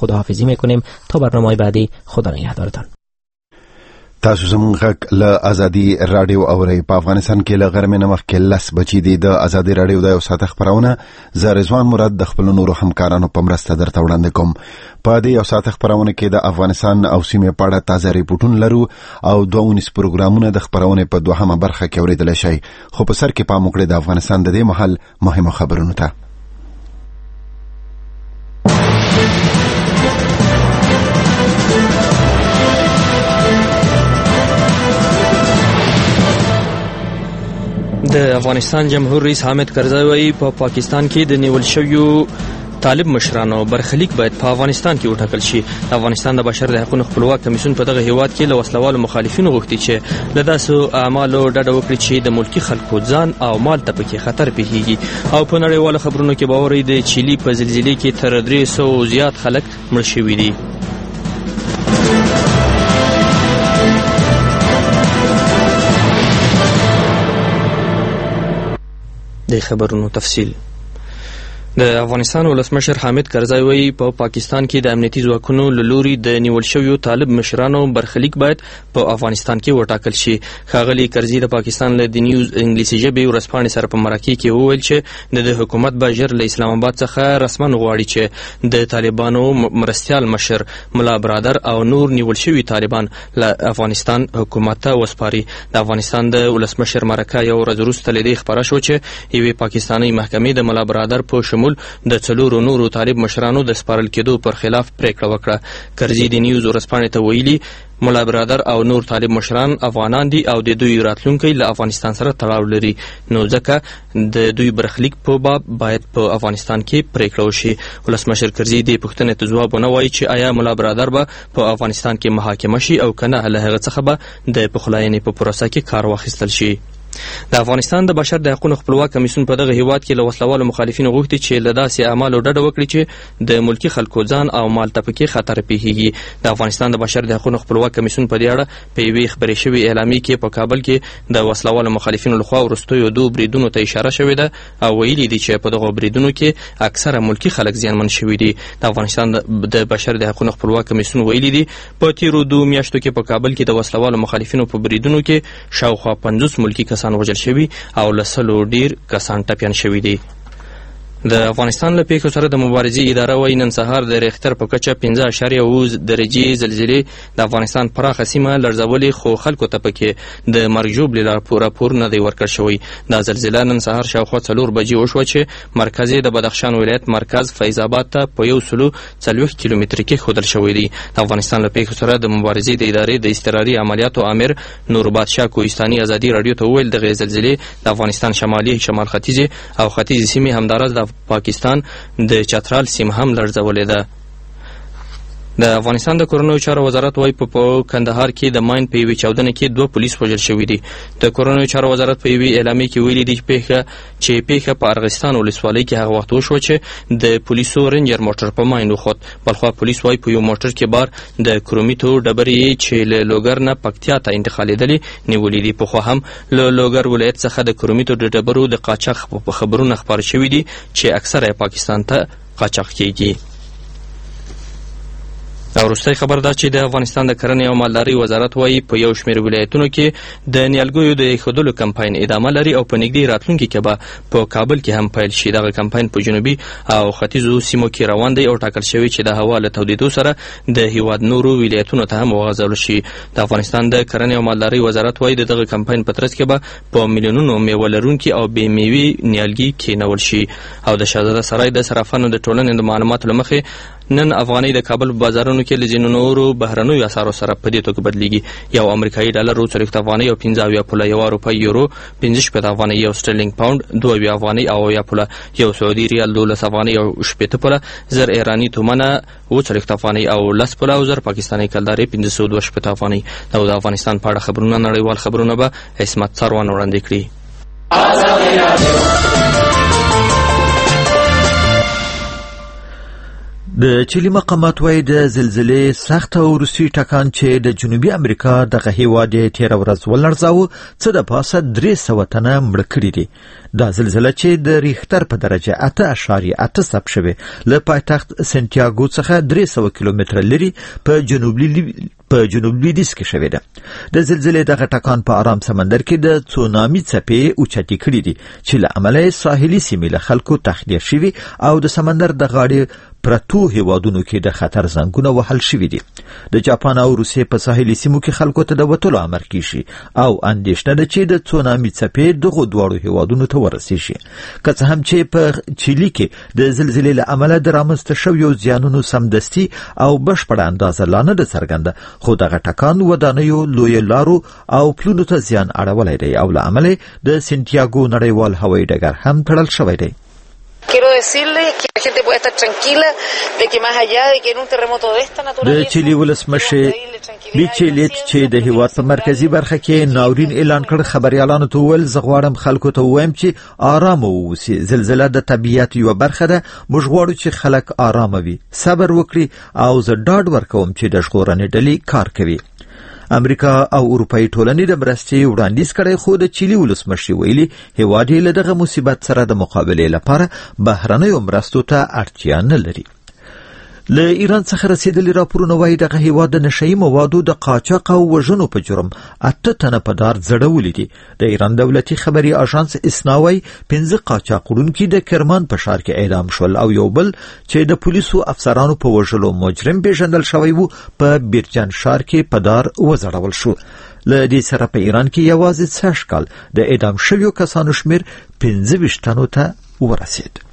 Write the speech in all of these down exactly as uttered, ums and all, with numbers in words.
خداحافظی میکنیم تا برنامه بعدی. خدا نگهدارتان. تاسو زموږ غږ له ازادي رادیو اورئ. په افغانستان کې له غرمې نه مخکې لس بجې دي. د ازادي رادیو د یو ساعته خپرونه زه رضوان مراد د خپلو نورو همکارانو په مرسته درته وړاندې کوم. په دې یو ساعته خپرونه کې د افغانستان او سیمې په اړه تازه ریپورټونه لرو او دوه ونیس پروګرامونه د خپرونې په دوهمه برخه کې اورېدلی شئ. خو په سر کې پام وکړئ د افغانستان د دې مهال مهمو خبرونو ته. د افغانستان جمهور رئیس حامد کرزی په پا پاکستان کې د نیول شویو طالب مشرانو برخلیک باید په افغانستان کې وټاکل شي. د افغانستان د بشر د حقوقو خپلواک کمیسیون په دغه هیواد کې له وسلوالو مخالفینو غوښتي چې له داسې اعمالو ډډه وکړي چې د ملکی خلکو ځان او مال ته پکې خطر پیښیږي. او په نړیوالو خبرونو کې باور دی د چیلي په زلزلې کې تر درې سوو زیات خلک مړ شوي دي. د خبرونو تفصیل. د افغانستان ولسمشر حامد کرزی وایي په پا پاکستان کې د امنیتي ځواکونو له لوري د نیول شویو طالب مشرانو برخلیک باید په افغانستان کې وټاکل شي. ښاغلي کرزي د پاکستان له د نیوز انګلیسي ژبې ورځپاڼې سره په مرکه کې وویل چې د حکومت به ژر له اسلام آباد څخه رسما غواړي چې د طالبانو مرستیال مشر ملا برادر او نور نیول شوي طالبان له افغانستان حکومت ته وسپاري. د افغانستان د ولسمشر مرکه یو ورځ وروسته له دې خبره شو چې یوې پاکستاني محکمې د ملا برادر په شمول د څلورو نورو طالب مشرانو د سپارل کېدو پر خلاف پریکړه وکړه. کرزي د نیوز ورځپاڼې ته ویلي ملا برادر او نور طالب مشران افغانان دي او د دوی راتلونکی له افغانستان سره تړاو لري، نو ځکه د دوی برخلیک په باب باید په افغانستان کې پریکړه وشي. ولسمشر کرزي د پوښتنې ته ځواب ونه وایي چې آیا ملا برادر به په افغانستان کې محاکمه شي او کنه له هغه څخه به د پخلاینې په پروسه کې کار واخیستل شي. د افغانستان د بشر د حقوقو خپلواک کمیسیون په دغه هیواد کې له وسلوالو مخالفینو غوښتي چې له داسې اعمالو ډډه وکړي چې د ملکی خلکو ځان او مال ته پکې خطر پیښیږي. د افغانستان د بشر د حقوقو خپلواک کمیسیون په دې اړه په یوې خبرې شوې اعلامیې کې په کابل کې د وسلوالو مخالفینو لخوا وروستیو دوه بریدونو ته اشاره شوې ده او ویلي دي چې په دغه بریدونو کې اکثره ملکی خلک زیانمن شوي دي. د افغانستان د بشر د حقوقو خپلواک کمیسیون ویلي دي په تیرو دوه میاشتو کې په کابل کې د وسلوالو مخالفینو په بریدونو کې شاوخوا پنځوس ملکی کسان وژل شوي او لسلو ډیر کسان ټپیان شوي دي. د افغانستان له پیښو سره د مبارزې اداره وايي نن سهار د ریختر په کچه پنځه اعشاریه اووه درجې زلزلې د افغانستان پراخه سیمه لړزولې، خو خلکو ته پکې د مرګ ژوبلې راپور نه دی ورکړل شوی. دا زلزله نن سهار شاوخوا څلور بجې وشوه چې مرکز د بدخشان ولایت مرکز فیض آباد ته په یو سلو څلوېښت کیلومتره کې ښودل شوی دی. د افغانستان له پیښو سره د مبارزې د ادارې د اضطراري عملیاتو امر نور بادشاه کوهستاني ازادي رادیو ته وویل دغه زلزلې د افغانستان شمالي، شمال ختیځې او ختیځې سیمې همداراز د پاکستان د چترال سیمه هم لړزولې ده. د افغانستان د کورنیو چارو وزارت وايي په کندهار کې د ماین په یوې چاودنې کې دوه پولیس وژل شوي دي. د کورنیو چارو وزارت په یوې اعلامیې کې ویلي دي چې پیښه په ارغستان ولسوالۍ کې هغه وخت وشوه چې د پولیسو رینجر موټر په ماین وخوت. بلخوا پولیس وايي په یو موټر کې بار د کرومیټو ډبرې چې له لوګر نه پکتیا ته انتقالېدلې نیولې دي. پخوا هم له لوګر ولایت څخه د کرومیټو د ډبرو د قاچاق په خبرونه خپاره شوي دي چې اکثره پاکستان ته قاچاق کیږي. او وروستی خبر دا چې د افغانستان د کرنې او مالدارۍ وزارت وايي په یو شمېر ولایتونو کې د نیالګیو د ایښودلو کمپاین ادامه لري او په نږدې راتلونکي کې به په کابل کې هم پیل شي. دغه کمپاین په جنوبي او ختیځو سیمو کې روان دی او ټاکل شوی چې د هوا له تودېدو سره د هیواد نورو ولایتونو ته هم وغځول شي. د افغانستان د کرنې او مالدارۍ وزارت وايي د دغه کمپاین په ترڅ کې به په میلیونونو میوه لرونکي او بې میوې نیالګي کېنول شي. او د شهزاده سرای د صرافانو د ټولنې د معلوماتو له مخې نن افغانۍ د کابل بازارونو کې له ځینو نورو بهرنیو اسعارو سره په دې توګه بدلیږي. یو امریکایي ډالر اووه څلوېښت افغانۍ او پنځه اویا پوله، یوه روپۍ یورو پنځه شپېته افغانۍ، یو سټرلینګ پاونډ دوه اویا افغانۍ او اویا پوله، یو سعودي ریال دولس افغانۍ او شپېته پوله، زر ایراني تومنه اووه څلوېښت افغانۍ او لس پوله او زر پاکستاني کلدارې پنځه سوه دوه شپېته افغانۍ. دا د افغانستان په اړه خبرونه نړیوال خبرونه به عصمت سروان وړاندې کړي. د چيلي مقامات وايي د زلزلې سخت او روسي ټکان چې د جنوبي امریکا دغه هیواد یې تیر ورځ ولړزاوه څه د پاسه درې سوه تنه مړه کړي دي. دا زلزله چې د ریختر په درجه اته اعشاریه اته ثبت شوې له پایتخت سنتیاګو څخه درې سوه کیلومتره لري په جنوبي په جنوب لویدیځ کې شوې ده. د زلزلې دغه ټکان په آرام سمندر کې د تسونامي څپې اوچتې کړي دي چې له امله ساحلي سیمې له خلکو تخلیه شوي او د سمندر د غاړې پرتو هیوادونو کې د خطر زنګونه وهل شوي دي. د جاپان او روسیې په ساحلي سیمو کې خلکو ته د وتلو امر کیږي او اندېښنه ده چې د تسونامي څپې دغو دواړو هیوادونو ته ورسیږي. که څه هم چې په چیلي کې د زلزلې له امله د رامنځته شویو زیانونو سمدستي او بشپړه اندازه لا نه ده څرګنده، خو دغه ټکان ودانیو، لویو لارو او پلونو ته زیان اړولی دی او له امله د سنتیاګو نړیوال هوایي ډګر هم تړل شوی دی. Quiero decirle que la gente puede estar tranquila de que más allá de que en un terremoto de esta naturaleza د چيلي ولسمشر بیچیلیت چې د هیواد په مرکزی برخه کې ناورین اعلان کړ خبريالانو ته ویل زه غواړم خلکو ته وایم چې آرام اوسئ. زلزله د طبیعت یو برخه ده، موږ غواړو چې خلک آرام وي، صبر وکړي او زه ډاډ ورکوم چې د ژغورنې ډلې کار کوي. امریکا او اروپאי ټولنې د مرستې وړاندیز کړی، خو د چيلي ولسمشر ویلي هیواد یې له دغه مصیبت سره د مقابلې لپاره بهرنیو مرستو ته اړتیا نه لري. له ایران څخه رسیدلي راپورونه وایي دغه هیواد د نشهیي موادو د قاچاق او وژنو په جرم اته تنه په دار ځړولي دي. د ایران دولتي خبري اژانس اسنا وایي پنځه قاچاق وړونکي د کرمان په ښار کې اعدام شول او یو بل چې د پولیسو افسرانو په وژلو مجرم پیژندل شوی وو په بیرجان ښار کې په دار وځړول شو. له دې سره په ایران کې یوازې څه کال د اعدام شویو کسانو شمیر پنځه ویشت تنو ته ورسید.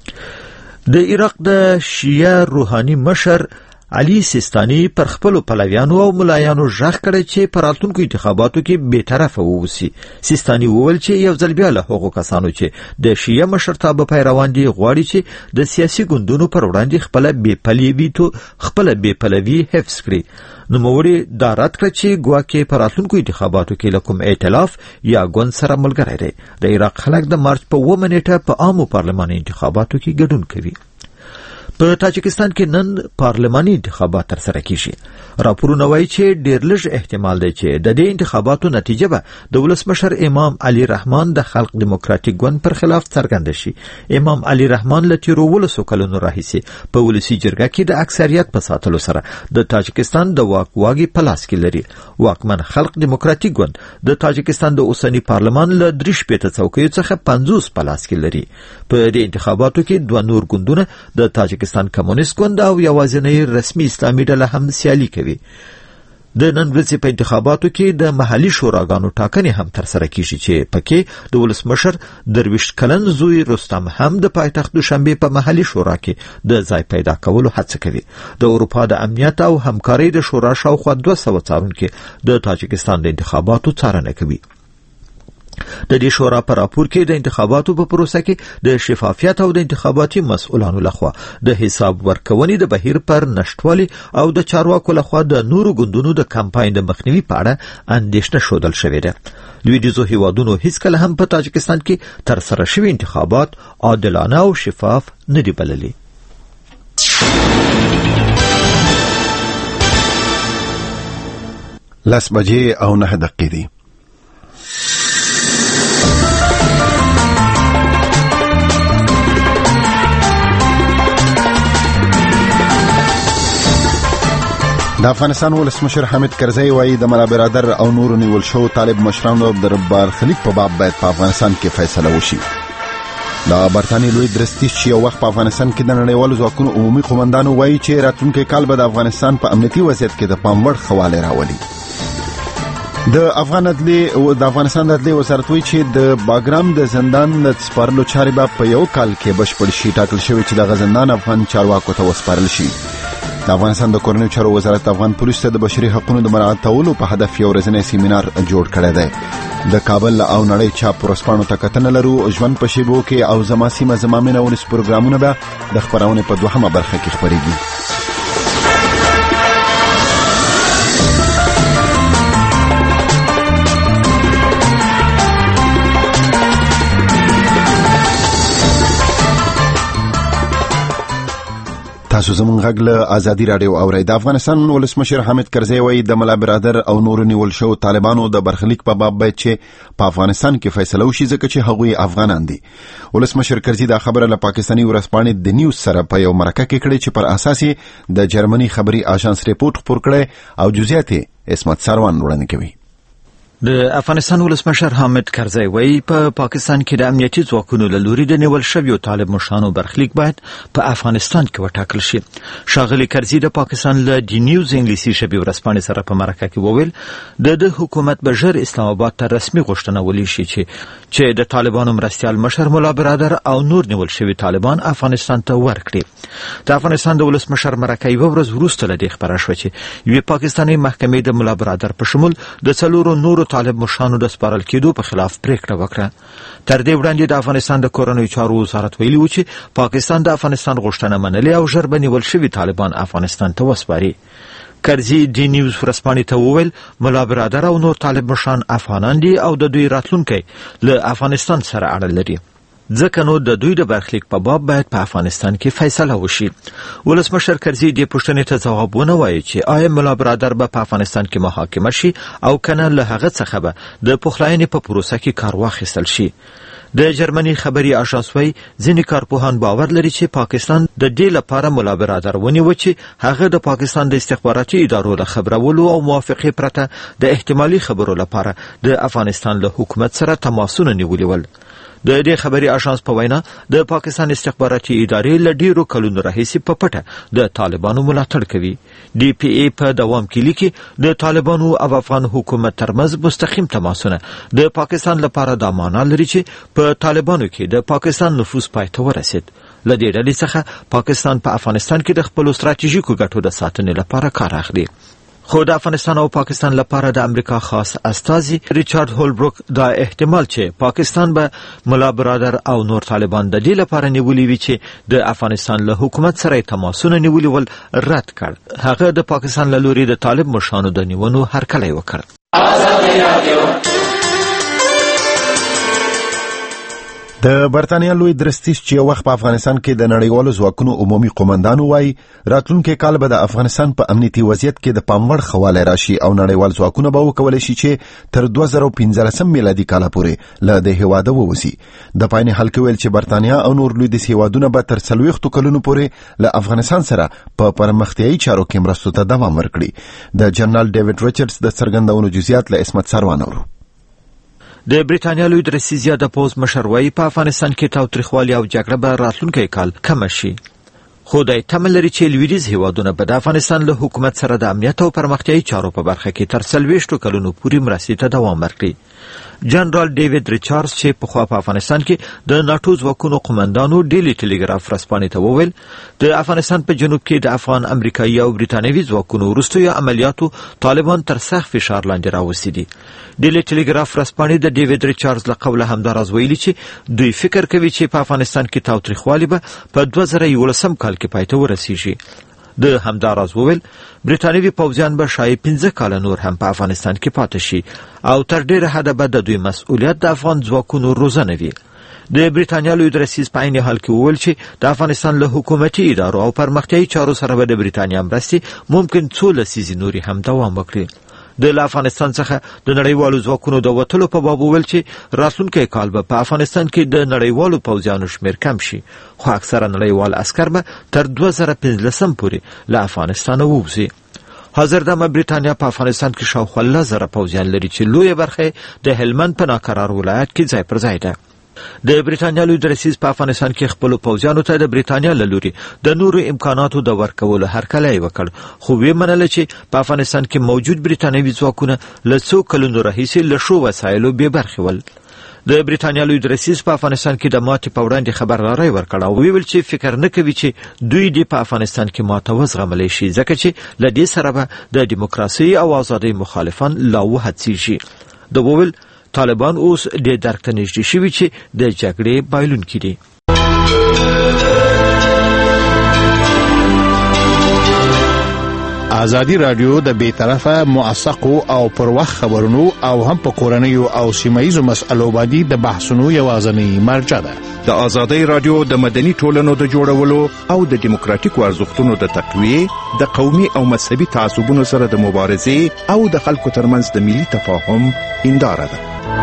د عراق د شیعه روحاني مشر علي سیستاني پر خپل پلویانو او ملایانو ژغ کړی چې په راتلونکو انتخاباتو کې بی‌طرفه ووسی. سیستاني وویل چې یو ځل بیا له هغو کسانو چې د شیعه مشرتابه پیروان دي غواړي چې د سیاسي ګوندونو پر وړاندې خپله بېپلوي خپله بېپلوي حفظ کړي. نوموړي دا رد کړه چې ګواکې په راتلونکو انتخاباتو کې له کوم ائتلاف یا ګوند سره ملګری دی. د عراق خلک د مارچ په اوومه نیټه په عامو پارلماني انتخاباتو کې ګډون کوي. په تاجکستان کې نن پارلماني انتخابات ترسره کیږي. راپورونه وایي چې ډېر لږ احتمال دی چې د دې انتخاباتو نتیجه به د ولسمشر امام علي رحمان د خلق دیموکراتیک ګوند پر خلاف څرګنده شي. امام علي رحمان له تیرو ولسو کلونو راهیسې په ولسي جرګه کې د اکثریت په ساتلو سره د تاجکستان د واک واګي په لاس کې لري. واکمن خلق دیموکراتیک ګوند د تاجکستان د اوسنی پارلمان له درې شپېته څوکیو څخه پنځوس په لاس کې لري. په دې انتخاباتو کې دوه نور ګوندونه د تاجکستان کمونیست ګوند او یوازینی رسمي اسلامي ډله هم سیالي کوي. د نن ورځې په انتخاباتو کې د محلي شوراګانو ټاکنې هم ترسره کیږي چې پکې د ولسمشر درویشت کلن زوی رستم هم د پایتخت دوشنبه په محلي شورا کې د ځای پیدا کولو هڅه کوي. د اروپا د امنیت او همکارۍ د شورا شاوخوا دوه سوه څارونکي د تاجکستان د انتخاباتو څارنه کوي. د دې شورا په راپور کې د انتخاباتو په پروسه کې د شفافیت او د انتخاباتي مسؤلانو لخوا د حساب ورکونې د بهیر پر نشټوالي او د چارواکو لخوا د نورو ګوندونو د کمپاین د مخنیوي په اړه اندېښنه ښودل شوې ده. لویدیځو هیوادونو هیڅکله هم په تاجکستان کې ترسره شوي انتخابات عادلانه او شفاف نه دي بللي. لس بجې او نه دقیقې دي. د افغانستان ولسمشر حامد کرزی وایي د ملا برادر او نور نیول شو طالب مشرانو د برخلیک په باب باید په افغانستان کې فیصله وشي. د برتانیې لوی درستیز چې یو وخت په افغانستان کې د نړیوالو ځواکونو عمومي قومندانو وایي چې راتلونکي کال به د افغانستان په امنیتي وضعیت کې د پام وړ ښه والی راولي. د افغان عدلي د افغانستان د عدلي وزارت وایي چې د باګرام د زندان د سپارلو چارې به په یو کال کې بشپړ شي. ټاکل شوی چې دغه زندان افغان چارواکو ته وسپارل شي. د افغانستان د کورنیو چارو وزارت افغان پولیسو ته د بشري حقوقو د مراعاتولو په هدف یو ورځنی سیمینار جوړ کړی دی. د کابل او نړۍ چاپ ورځپاڼو ته کتنه لرو. ژوند په شیبو کې او زما سیمه زما مینه ولس پروګرامونه به د خپرونې په دوهمه برخه کې خپرېږي. تاسو زموږ غږ له ازادي رادیو اورئ. د افغانستان ولسمشر حامد کرزي وایي د ملا برادر او نور نیول شو طالبانو د برخلیک په باب باید چې په افغانستان کې فیصله وشي ځکه چې هغوی افغانان دي. ولسمشر کرزي دا خبره له پاکستاني ورځپاڼې د نیوز سره په یو مرکه کې کړې چې پر اساس د جرمني خبري آژانس ریپورت خپور کړی او جزئیات اسمت سروان وړاندې کوي. د افغانستان ولسمشر حامد کرزي وایي په پا پاکستان کې د امنیتي ځواکونو له لوري د نیول شویو طالب مشرانو برخلیک باید په افغانستان کې وټاکل شي. ښاغلي کرزي د پاکستان له د نیوز انګلیسي ژبې ورځپاڼې سره په مرکه کې وویل د د حکومت به ژر اسلام آباد ته رسمي غوښتنه ولیږي چې چې د طالبانو مرستیال مشر ملا برادر او نور نیول شوي طالبان افغانستان ته ورکړي. د افغانستان د ولسمشر مرکه یوه ورځ وروسته له دې خبره شوه چې یوې پاکستاني محکمې د ملا برادر په شمول د څلورو نورو طالب مشرانو د سپارل کېدو په خلاف پریکړه وکړه. تر دې وړاندې د افغانستان د کورنیو چارو وزارت ویلي و چې پاکستان د افغانستان غوښتنه منلې او ژر به نیول شوي طالبان افغانستان ته وسپاري. کرزي د نیوز ورځپاڼې ته وویل ملا برادر او نور طالب مشران افغانان دي او د دوی راتلونکی له افغانستان سره اړه لري، ځکه نو د دوی د برخلیک په باب باید په افغانستان کې فیصله وشي. ولسمشر کرزي د پوښتنې ته ځواب ونه وایي چې آیا ملا برادر به په افغانستان کې محاکمه شي او کنه له هغه څخه به د پخلاینې په پروسه کې کار واخیستل شي. د جرمني خبري آژانس وایي ځینې کارپوهان باور لري چې پاکستان د دې لپاره ملا برادر ونیوه چې هغه د پاکستان د استخباراتي ادارو له خبرولو او موافقې پرته د احتمالي خبرو لپاره د افغانستان له حکومت سره تماسونه نیولي ول. د دې خبري آژانس په وینا د پاکستان استخباراتي ادارې له ډیرو کلونو راهیسې په پټه د طالبانو ملاتړ کوي. ډي پی ای په دوام کې لیکي د طالبانو او افغان حکومت ترمنځ مستقیم تماسونه د پاکستان لپاره دا معنا لري چې په طالبانو کې د پاکستان نفوذ پای ته ورسید. له دې ډلې څخه پاکستان په افغانستان کې د خپلو ستراتیژیکو ګټو د ساتنې لپاره کار اخلي. خو د افغانستان او پاکستان لپاره د امریکا خاص استازي ریچارډ هولبروک دا احتمال چې پاکستان به ملا برادر او نور طالبان د دې لپاره نیولي وي چې د افغانستان له حکومت سره تماسونه نیولي ول رد کړ. هغه د پاکستان له لوري د طالب مشرانو د نیونو هرکلی وکړ. د برتانیا لوی درستیز چې وخت په افغانستان کې د نړیوالو ځواکونو عمومي قومندان وایي راتلونکي کال به د افغانستان په امنیتي وضعیت کې د پاموړ خواله راشي او نړیوال ځواکونه به وکولای شي چې تر دوه زره پنځلسم میلادي کال پورې له د هیواده ووسی. د پاینې حلقه ویل چې برتانیا او نور لوی د هیوادونه به تر څلوېښتو کلونو پورې له افغانستان سره په پرمختیایي چارو کې مرستو ته دوام ورکړي. د جنرال ډیوډ ریچارډز د څرګندونو جزئیات له اسمت سروان اورو. د بریتانیا لوی درستیز د پوز مشر وایي په افغانستان کې تاوتریخوالي او جګړه به راتلونکی کال کم شي. خو د تمل لري چې لویدیځ هیوادونه به د افغانستان له حکومت سره د امنیت او پرمختیایي چارو په برخه کې تر څلوېښتو کلونو پورې مرستې ته دوام ورکړي. جنرال ډیوډ ریچارډز چې پخوا په افغانستان کې د ناټو ځواکونو قومندانو ډیلی ټیلیګراف ورځپاڼې ته وویل د افغانستان په جنوب کې د افغان امریکایي او بریتانوي ځواکونو وروستیو عملیاتو طالبان تر سخت فشار لاندې راوستي دي. ډیلی ټیلیګراف ورځپاڼې د ډیوډ ریچارډز له قوله همداراز ویلي چې دوی فکر کوي چې په افغانستان کې تاوتریخوالي به په دوه زره یولسم کال کې پای ته ورسیږي. د همداراز وویل بریتانوي پوځیان به شاید پنځه کاله نور هم په افغانستان کې پاتې شي او تر ډیره حده به د دوی مسؤلیت د افغان ځواکونو روزنه وي. د بریتانیا لوی درستیز په عین حال کې وویل چې د افغانستان له حکومتي ادارو او پرمختیایي چارو سره به د بریتانیا مرستې ممکن څو لسیزې نورې هم دوام وکړي. د افغانستان څخه د نړیوالو ځواکونو د وتلو په باب وویل چې راتلونکی کال به په افغانستان کې د نړیوالو پوځیانو شمیر کم شي، خو اکثره نړیوال عسکر به تر دوه زره پنځلسم پورې له افغانستانه ووځي. حاضر دمه بریتانیا په افغانستان کې شاوخوا لس زره پوځیان لري چې لویه برخه د هلمند په ناکرار ولایت کې ځای پر ځای ده. د بریتانیا لوی درستیز په افغانستان کې خپل پوځیانو ته د بریتانیا له لوري د نورو امکاناتو د ورکولو هرکلی وکړ، خو ویې منله چې په افغانستان کې موجود بریتانوي ځواکونه له څو کلونو راهیسې له ښو وسایلو بې برخې ول. د بریتانیا لوی درستیز په افغانستان کې د ماتې په وړاندې خبرداری ورکړ او ویل چې فکر نه کوي چې دوی دې په افغانستان کې ماته وزغملی شي، ځکه چې له دې سره به د دیموکراسۍ او ازادۍ مخالفان لا وهڅیږي. د وویل طالبان اوس د درک ته نږدې شوي چې د جګړې بایلونکي دي. ازادي رادیو د بیطرفه موثقو او پر وخت خبرونو او هم په کورنیو او سیمایي مسایلو باندې د بحثونو یوازنی مرجع ده. د ازادي رادیو د مدني ټولنو د جوړولو او د دیموکراتیکو ارزښتونو د تقویه، د قومي او مذهبي تعصبونو سره د مبارزې او د خلکو ترمنځ د ملي تفاهم هنداره ده.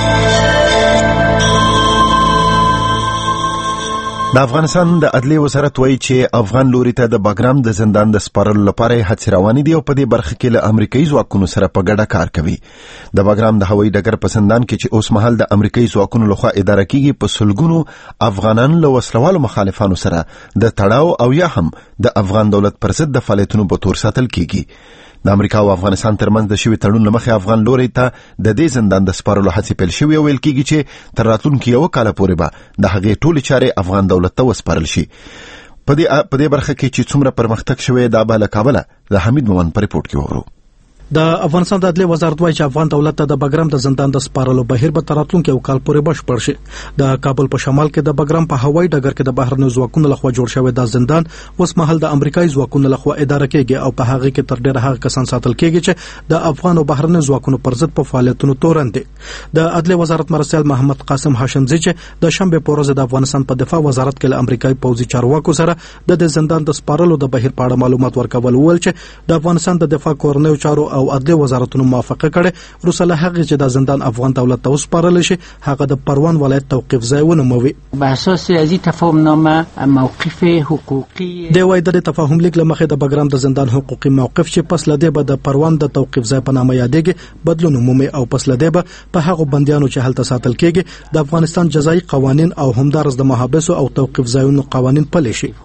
د افغانستان د عدلي وزارت وایي چې افغان لوري ته د باګرام د زندان د سپارلو لپاره هڅې روانې دي او په دې برخه کې له امریکایي ځواکونو سره په ګډه کار کوي. د باګرام د هوایي ډګر په زندان کې چې اوس مهال د امریکایي ځواکونو لخوا اداره کیږي په سلګونو افغانان له وسلوالو مخالفانو سره د تړاو او یا هم د افغان دولت پر ضد د فعالیتونو په تور ساتل کیږي. د امریکا او افغانستان ترمنځ د شوی تړون لمخې افغان لوري ته د دې زندان د سپارلو هڅې پیل شوې او ویل کیږي چې تر راتلونکي یو کال پورې به د هغې ټولې چارې افغان دولت ته وسپارل شي. په دې په دې برخه کې چې څومره پرمختګ شوی دا به له کابله د حمید مومن په ریپورت کې وورو. د افغانستان د عدلي وزارت وایي چې افغان دولت ته د باګرام د زندان د سپارلو بهیر به تر راتلونکي یو کال پورې بشپړ شي. د کابل په شمال کې د باګرام په هوایي ډګر کې د بهرنیو ځواکونو لخوا جوړ شوی د زندان اوس مهال د امریکایي ځواکونو لخوا اداره کیږي او په هغه کې تر ډیره هغه کسان ساتل کیږي چې د افغان او بهرنیو ځواکونو پر ضد په فعالیتونو تورن دي. د عدلي وزارت مرستیال محمد قاسم هاشمزی چې د شنبه په ورځ د افغانستان په دفاع وزارت کې له امریکایي پوځي چارواکو سره د زندان د سپارلو د بهیر په اړه معلومات ورکول ول چې د افغانستان د دفاع کورنیو چارو او عدلي وزارت موافقه کړي روسله هغه چې د زندان افغان دولت ته وسپارل شي هغه د پروان ولایت توقيف ځای ونوموي. بر اساس از تفاهم نامه موقف حقوقي د وای د تفاهم لیک لمخې د باګرام د زندان حقوقي موقف چې پس لدی به د پروان د توقيف ځای په نامه یادېږي بدلون عمومي او پس لدی به په هغه بنديانو چې هلته ساتل کېږي د افغانستان جزایي قوانين او همدارس د محابسو او توقيف ځایونو قوانين پلي شي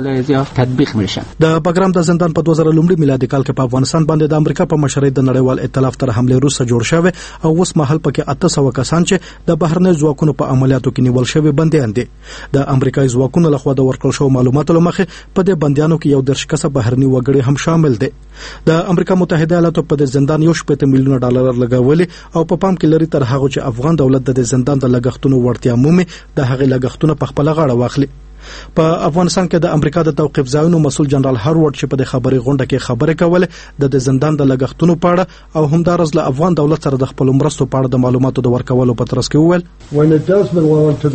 تطبیق میشن. د باګرام د زندان په دوه زره لومړي میلادي کال کې په افغانستان باندې د امریکا په مشرۍ د نړیوال ائتلاف تر حمله روسه جوړ شوی او اوس مهال پکې اته سوه کسان چې د بهرنیو ځواکونو په عملیاتو کې نیول شوی بنديان دي. د امریکایي ځواکونو لخوا د ورکړل شو معلوماتو لمخې په دې بنديانو کې یو درش کسه بهرني وګړي هم شامل دي. د امریکا متحده ایالاتو په دې زندان یو شپږ میلیون ډالر لګولي او په پام کې لري تر هغه چې افغان دولت د زندان د لګښتونو ورتیا مومي د هغه لګښتونو په خپل غاړه واخلي. په افغانستان کې د امریکا د توقيف ځایونو مسول جنرال هاروارد چې په د خبري غونډه کې خبرې کوله د زندان د لګښتونو په اړه او همدارس له افغان دولت سره د خپل مرستو په اړه د معلوماتو د ورکولو په ترڅ کې وویل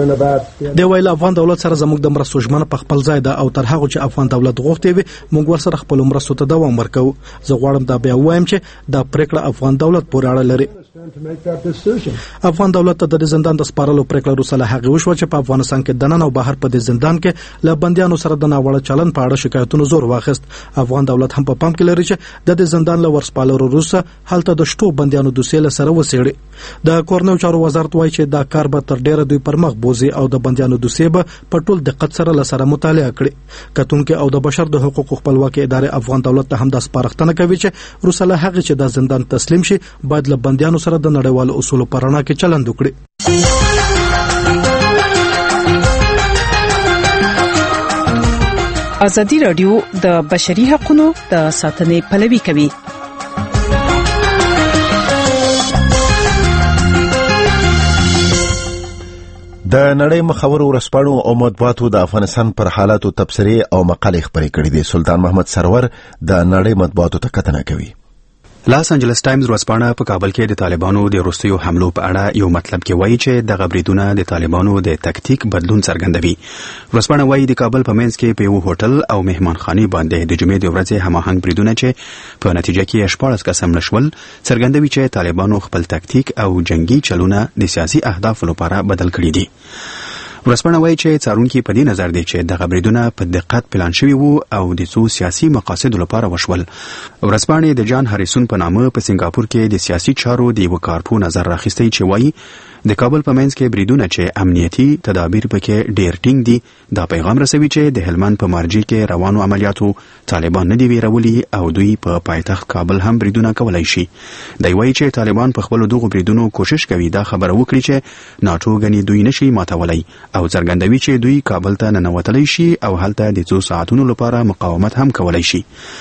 د ویل افغان دولت سره زموږ د مرستو ژمنه په خپل ځای ده او تر هغه چې افغان دولت غوښتي وي موږ ورسره خپل مرستو ته دوام ورکو. زه غواړم دا بیا وایم چې دا پریکړه افغان دولت پورې اړه لري. افغان دولت ته د زندان د سپارلو پریکړه روسله هغه وشو چې په افغانستان کې دننه او بهر په زندان کې له بنديانو سره د ناوړه چلن په اړه شکایتونو زور واخیست. افغان دولت هم په پام کې لري چې د زندان له ورسپالو روسه هلته د شټو بنديانو دوسیله سره وسیړي. د کورنیو چارو وزارت وایي چې دا کار به تر ډیره دوی پر مخ بوزي او د بنديانو دوسیه په ټول دقت سره لسره مطالعه کړي. کتونکو او د بشر د حقوقو خپلواکي ادارې افغان دولت ته هم د سپارښتنه کوي چې روسله هغه چې د زندان تسلیم شي باید له بنديانو سره د نړیوالو اصولو په رڼا کې چلند وکړي. ازادي رادیو د بشري حقوقو د ساتنې پلوي کوي. د نړۍ مخور ورسپاڼو او مطبوعاتو د افغانستان پر حالاتو تبصرې او مقالې خپرې کړې دي. سلطان محمد سرور د نړۍ مطبوعاتو ته کتنه کوي. لاس انجلس ټایمز ورځپاڼه په کابل کې د طالبانو د وروستیو حملو په اړه یو مطلب کې وایي چې د غبرګونونه د طالبانو د تکتیک بدلون څرګندوي. ورځپاڼه وایي د کابل په منځ کې په یو هوټل او مهمانخانه باندې د جمعې د ورځې هماهنګ بریدونه چې په نتیجه کې شپږ کسان نشول څرګندوي چې طالبانو خپل تکتیک او جنگي چلونه د سیاسي اهدافو لپاره بدل کړي دي. ورځپاڼه وایي چې څارونکي په دې نظر دي چې د غبرګونونه په دقت پلان شوي وو او د څو سیاسي مقاصدو لپاره وشول. ورځپاڼې د جان هریسون په نامه په سنگاپور کې د سیاسي چارو د یو کارپو نظر راخیستی چې وایي د کابل په منځ کې بریدونه چې امنیتي تدابیر پکې ډېر ټینګ دي دا پیغام رسوي چې د هلمند په مارجې کې روانو عملیاتو طالبان نه دی ویرولي او دوی په پا پایتخت کابل هم بریدونه کولای شي. دوی وایي چې طالبان په خپل دغو بریدونو کوشش کوي دا خبره وکړي چې ناټو غني دوی نشي ماتولای او څرګندوي چې دوی کابل ته ننوتلی شي او هلته د څو ساعتونو لپاره مقاومت هم کولای شي.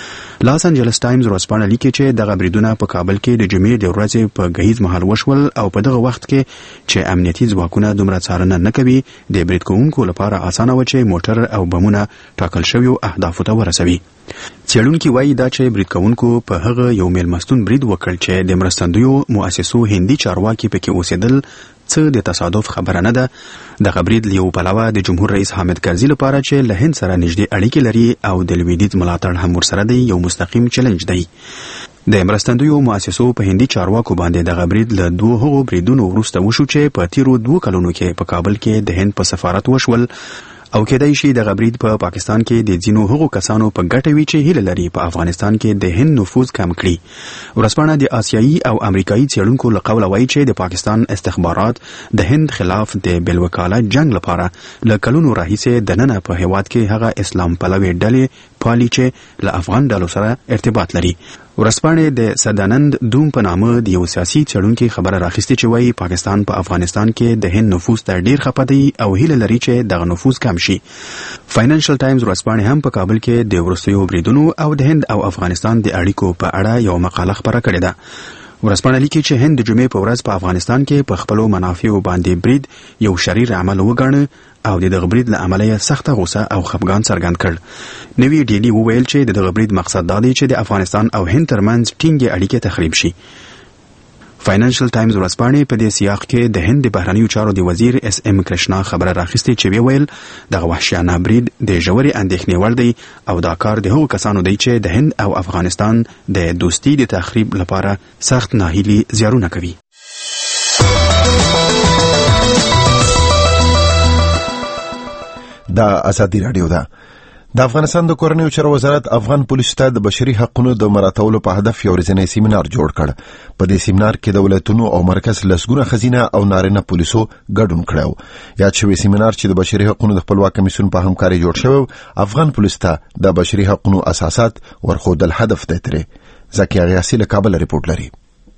لاس انجلس ټایمز ورځپاڼه لیکي چې دغه بریدونه په کابل کې د جمعې د ورځې په غهیز مهال وشول او په دغه وخت کې چې امنیتي ځواکونه دومره څارنه نه کوي د برید کوونکو لپاره اسانه و چې موټر او بمونه ټاکل شویو اهدافو ته ورسوي. څېړونکي وایي دا چې برید کوونکو په هغه یو میلمستون برید وکړ چې د مرستندویو مؤسسو هندي چارواکي پکې اوسېدل څه د تصادف خبره نه ده. دغه برید له یو پلوه د جمهور رئیس حامد کرزي لپاره چې له هند سره نږدې اړیکې لري او د لویدیځ ملاتړ هم ورسره دی یو مستقیم چلنج دی. د مرستندویو مؤسسو په هندي چارواکو باندې دغه برید له دوه هغو بریدونو وروسته وشو چې په تیرو دوه کلونو کې په کابل کې د هند په سفارت وشول او کېدای شي دغه برید په پا پاکستان کې د ځینو هغو کسانو په ګټه وي چې هیله لري په افغانستان کې د هند نفوذ کم کړي. ورځپاڼه د آسیایي او امریکایي څېړونکو له قوله وایي چې د پاکستان استخبارات د هند خلاف د بېلوکاله جنگ لپاره له کلونو راهیسې دننه په هېواد کې هغه اسلام پلوي ډلې پالي چې له افغان ډلو سره ارتباط لري. ورځپاڼې د سدانند دوم په نامه د یو سیاسي څېړونکي خبره راخیستې چې وایي پاکستان په افغانستان کې د هند نفوذ ته ډیر خپه دی او هیله لري چې دغه نفوذ کم شي. فاینانشل ټایمز ورځپاڼې هم په کابل کې د وروستیو بریدونو او د هند او افغانستان د اړیکو په اړه یو مقاله خپره کړې ده. ورځپاڼه لیکي چې هند د جمعې په ورځ په افغانستان کې په خپلو منافعو باندې برید یو شریر عمل وګاڼه او د دغه برید له امله یې سخته غوسه او خفګان څرګند کړ. نوی ډیلی وویل چې د دغه برید مقصد دا دی چې د افغانستان او هند ترمنځ ټینګې اړیکې تخریب شي. فاینانشل ټایمز ورځپاڼې په دې سیاق کې د هند د بهرنیو چارو د وزیر اس ام کرشنا خبره راخیستې چې ویل دغه وحشیانه برید د ژورې اندېښنې وړ دی او دا کار د هغو کسانو دی چې د هند او افغانستان د دوستي د تخریب لپاره سخت ناهیلي زیارونه کوي. دا ازادي رادیو ده. د افغانستان د کورنیو چارو وزارت افغان پولیسو ته د بشري حقوقو د مراعاتولو په هدف یو ورځنی سیمینار جوړ کړ. په دې سیمینار کې د ولایتونو او مرکز لسګونه خزینه او نارینه پولیسو ګډون کړو. یاد شوی سیمینار چې د بشري حقوقو د خپلواک کمیسیون په همکاري جوړ شوی افغان پولیسو ته د بشري حقوقو اساسات ورخودل هدف دی. ترې زکیه غیاسی له کابل ریپورت لري.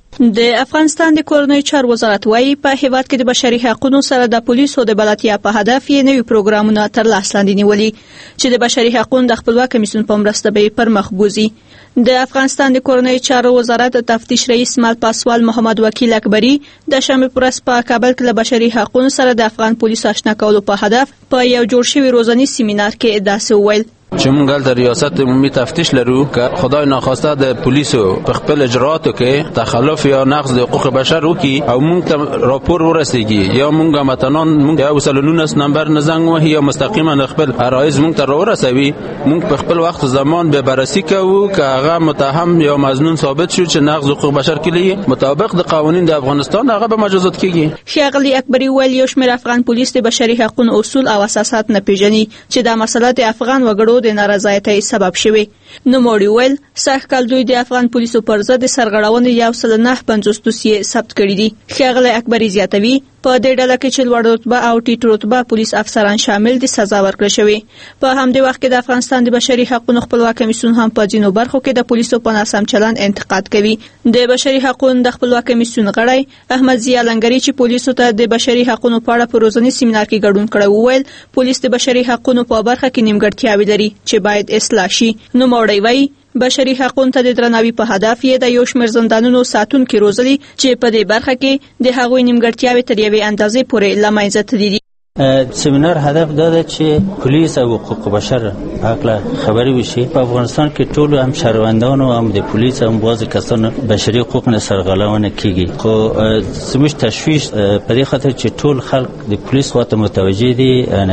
د افغانستان د کورنیو چارو وزارت وايي په هیواد کې د بشري حقوقو سره د پولیسو د بلاتیا په هدف یې نوي پروګرامونه تر لاس لاندې نیولي چې د بشري حقوقو د خپلواک کمیسیون په مرسته به پر مخ بوزي. د افغانستان د کورنیو چارو وزارت تفتیش رئیس مال پاسوال محمد وکیل اکبری د شنبه پر ورځ په کابل کې د بشري حقوقو سره د افغان پولیسو آشنا کولو په هدف په یو جوړ شوی روزاني سیمینار کې داسې وویل چې موږ د ریاست عمومي تفتیش لرو که خدای ناخواسته د پولیسو په خپل اجراتو کې تخلف یا نقض د حقوق بشر وکړي او موږ ته راپور ورسیږي یا موږ متنان موږ یو سل نولس نمبر نه زنګ وهي یا مستقیما خپل عرایض موږ ته راورسوي موږ په خپل وخت زمان به بررسي کوو که هغه متهم یا مظنون ثابت شو چې نقض حقوق بشر کړي مطابق د قوانین د افغانستان هغه به مجازات کیږي. ښاغلي اکبری ویل یو شمېر افغان پولیس د بشري حقوقو اصول او اساسات نه پیژني چې دا مسله د افغان وګړو د نارضایتۍ سبب شوی. نو موړي ویل سږ کال دوی د افغان پولیسو پر ضد سرغړونې یو سل نه پنځوس دوسیې ثبت کړي دي. ښاغلی اکبري زیاتوي په دې ډله کې چې لوړ رتبه او ټیټ رتبه پولیس افسران شامل دي سزا ورکړل شوی. په همدې وخت کې د افغانستان د بشري حقوقو خپلواک کمیسیون هم په ځینو برخو کې د پولیسو په ناسم چلند انتقاد کوي. د بشري حقوقو د خپلواک کمیسیون غړی احمد ضیا لنګری چې پولیسو ته د بشري حقوقو په اړه په روزنی سیمینار کې ګډون کړی وویل پولیس د بشري حقوقو په برخه کې نیمګړتیاوې لري چې باید اصلاح شي. نو موړی وایي بشري حقوقو ته د درناوي په هدف یې د یو شمېر زندانونو ساتونکي روزلي چې په دې برخه کې د هغوی نیمګړتیاوې تر یوې اندازې پورې له منځه تللي دي. سیمینار هدف دا ده چې پولیس او حقوق بشر حقله خبري وشي. په افغانستان کې ټول هم شهروندانو هم د پولیس هم بعض کسانو بشري حقوق نه سرغړونه کیږي خو زموږ تشویش په دې خاطر چې ټول خلک د پولیس خواته متوجه دي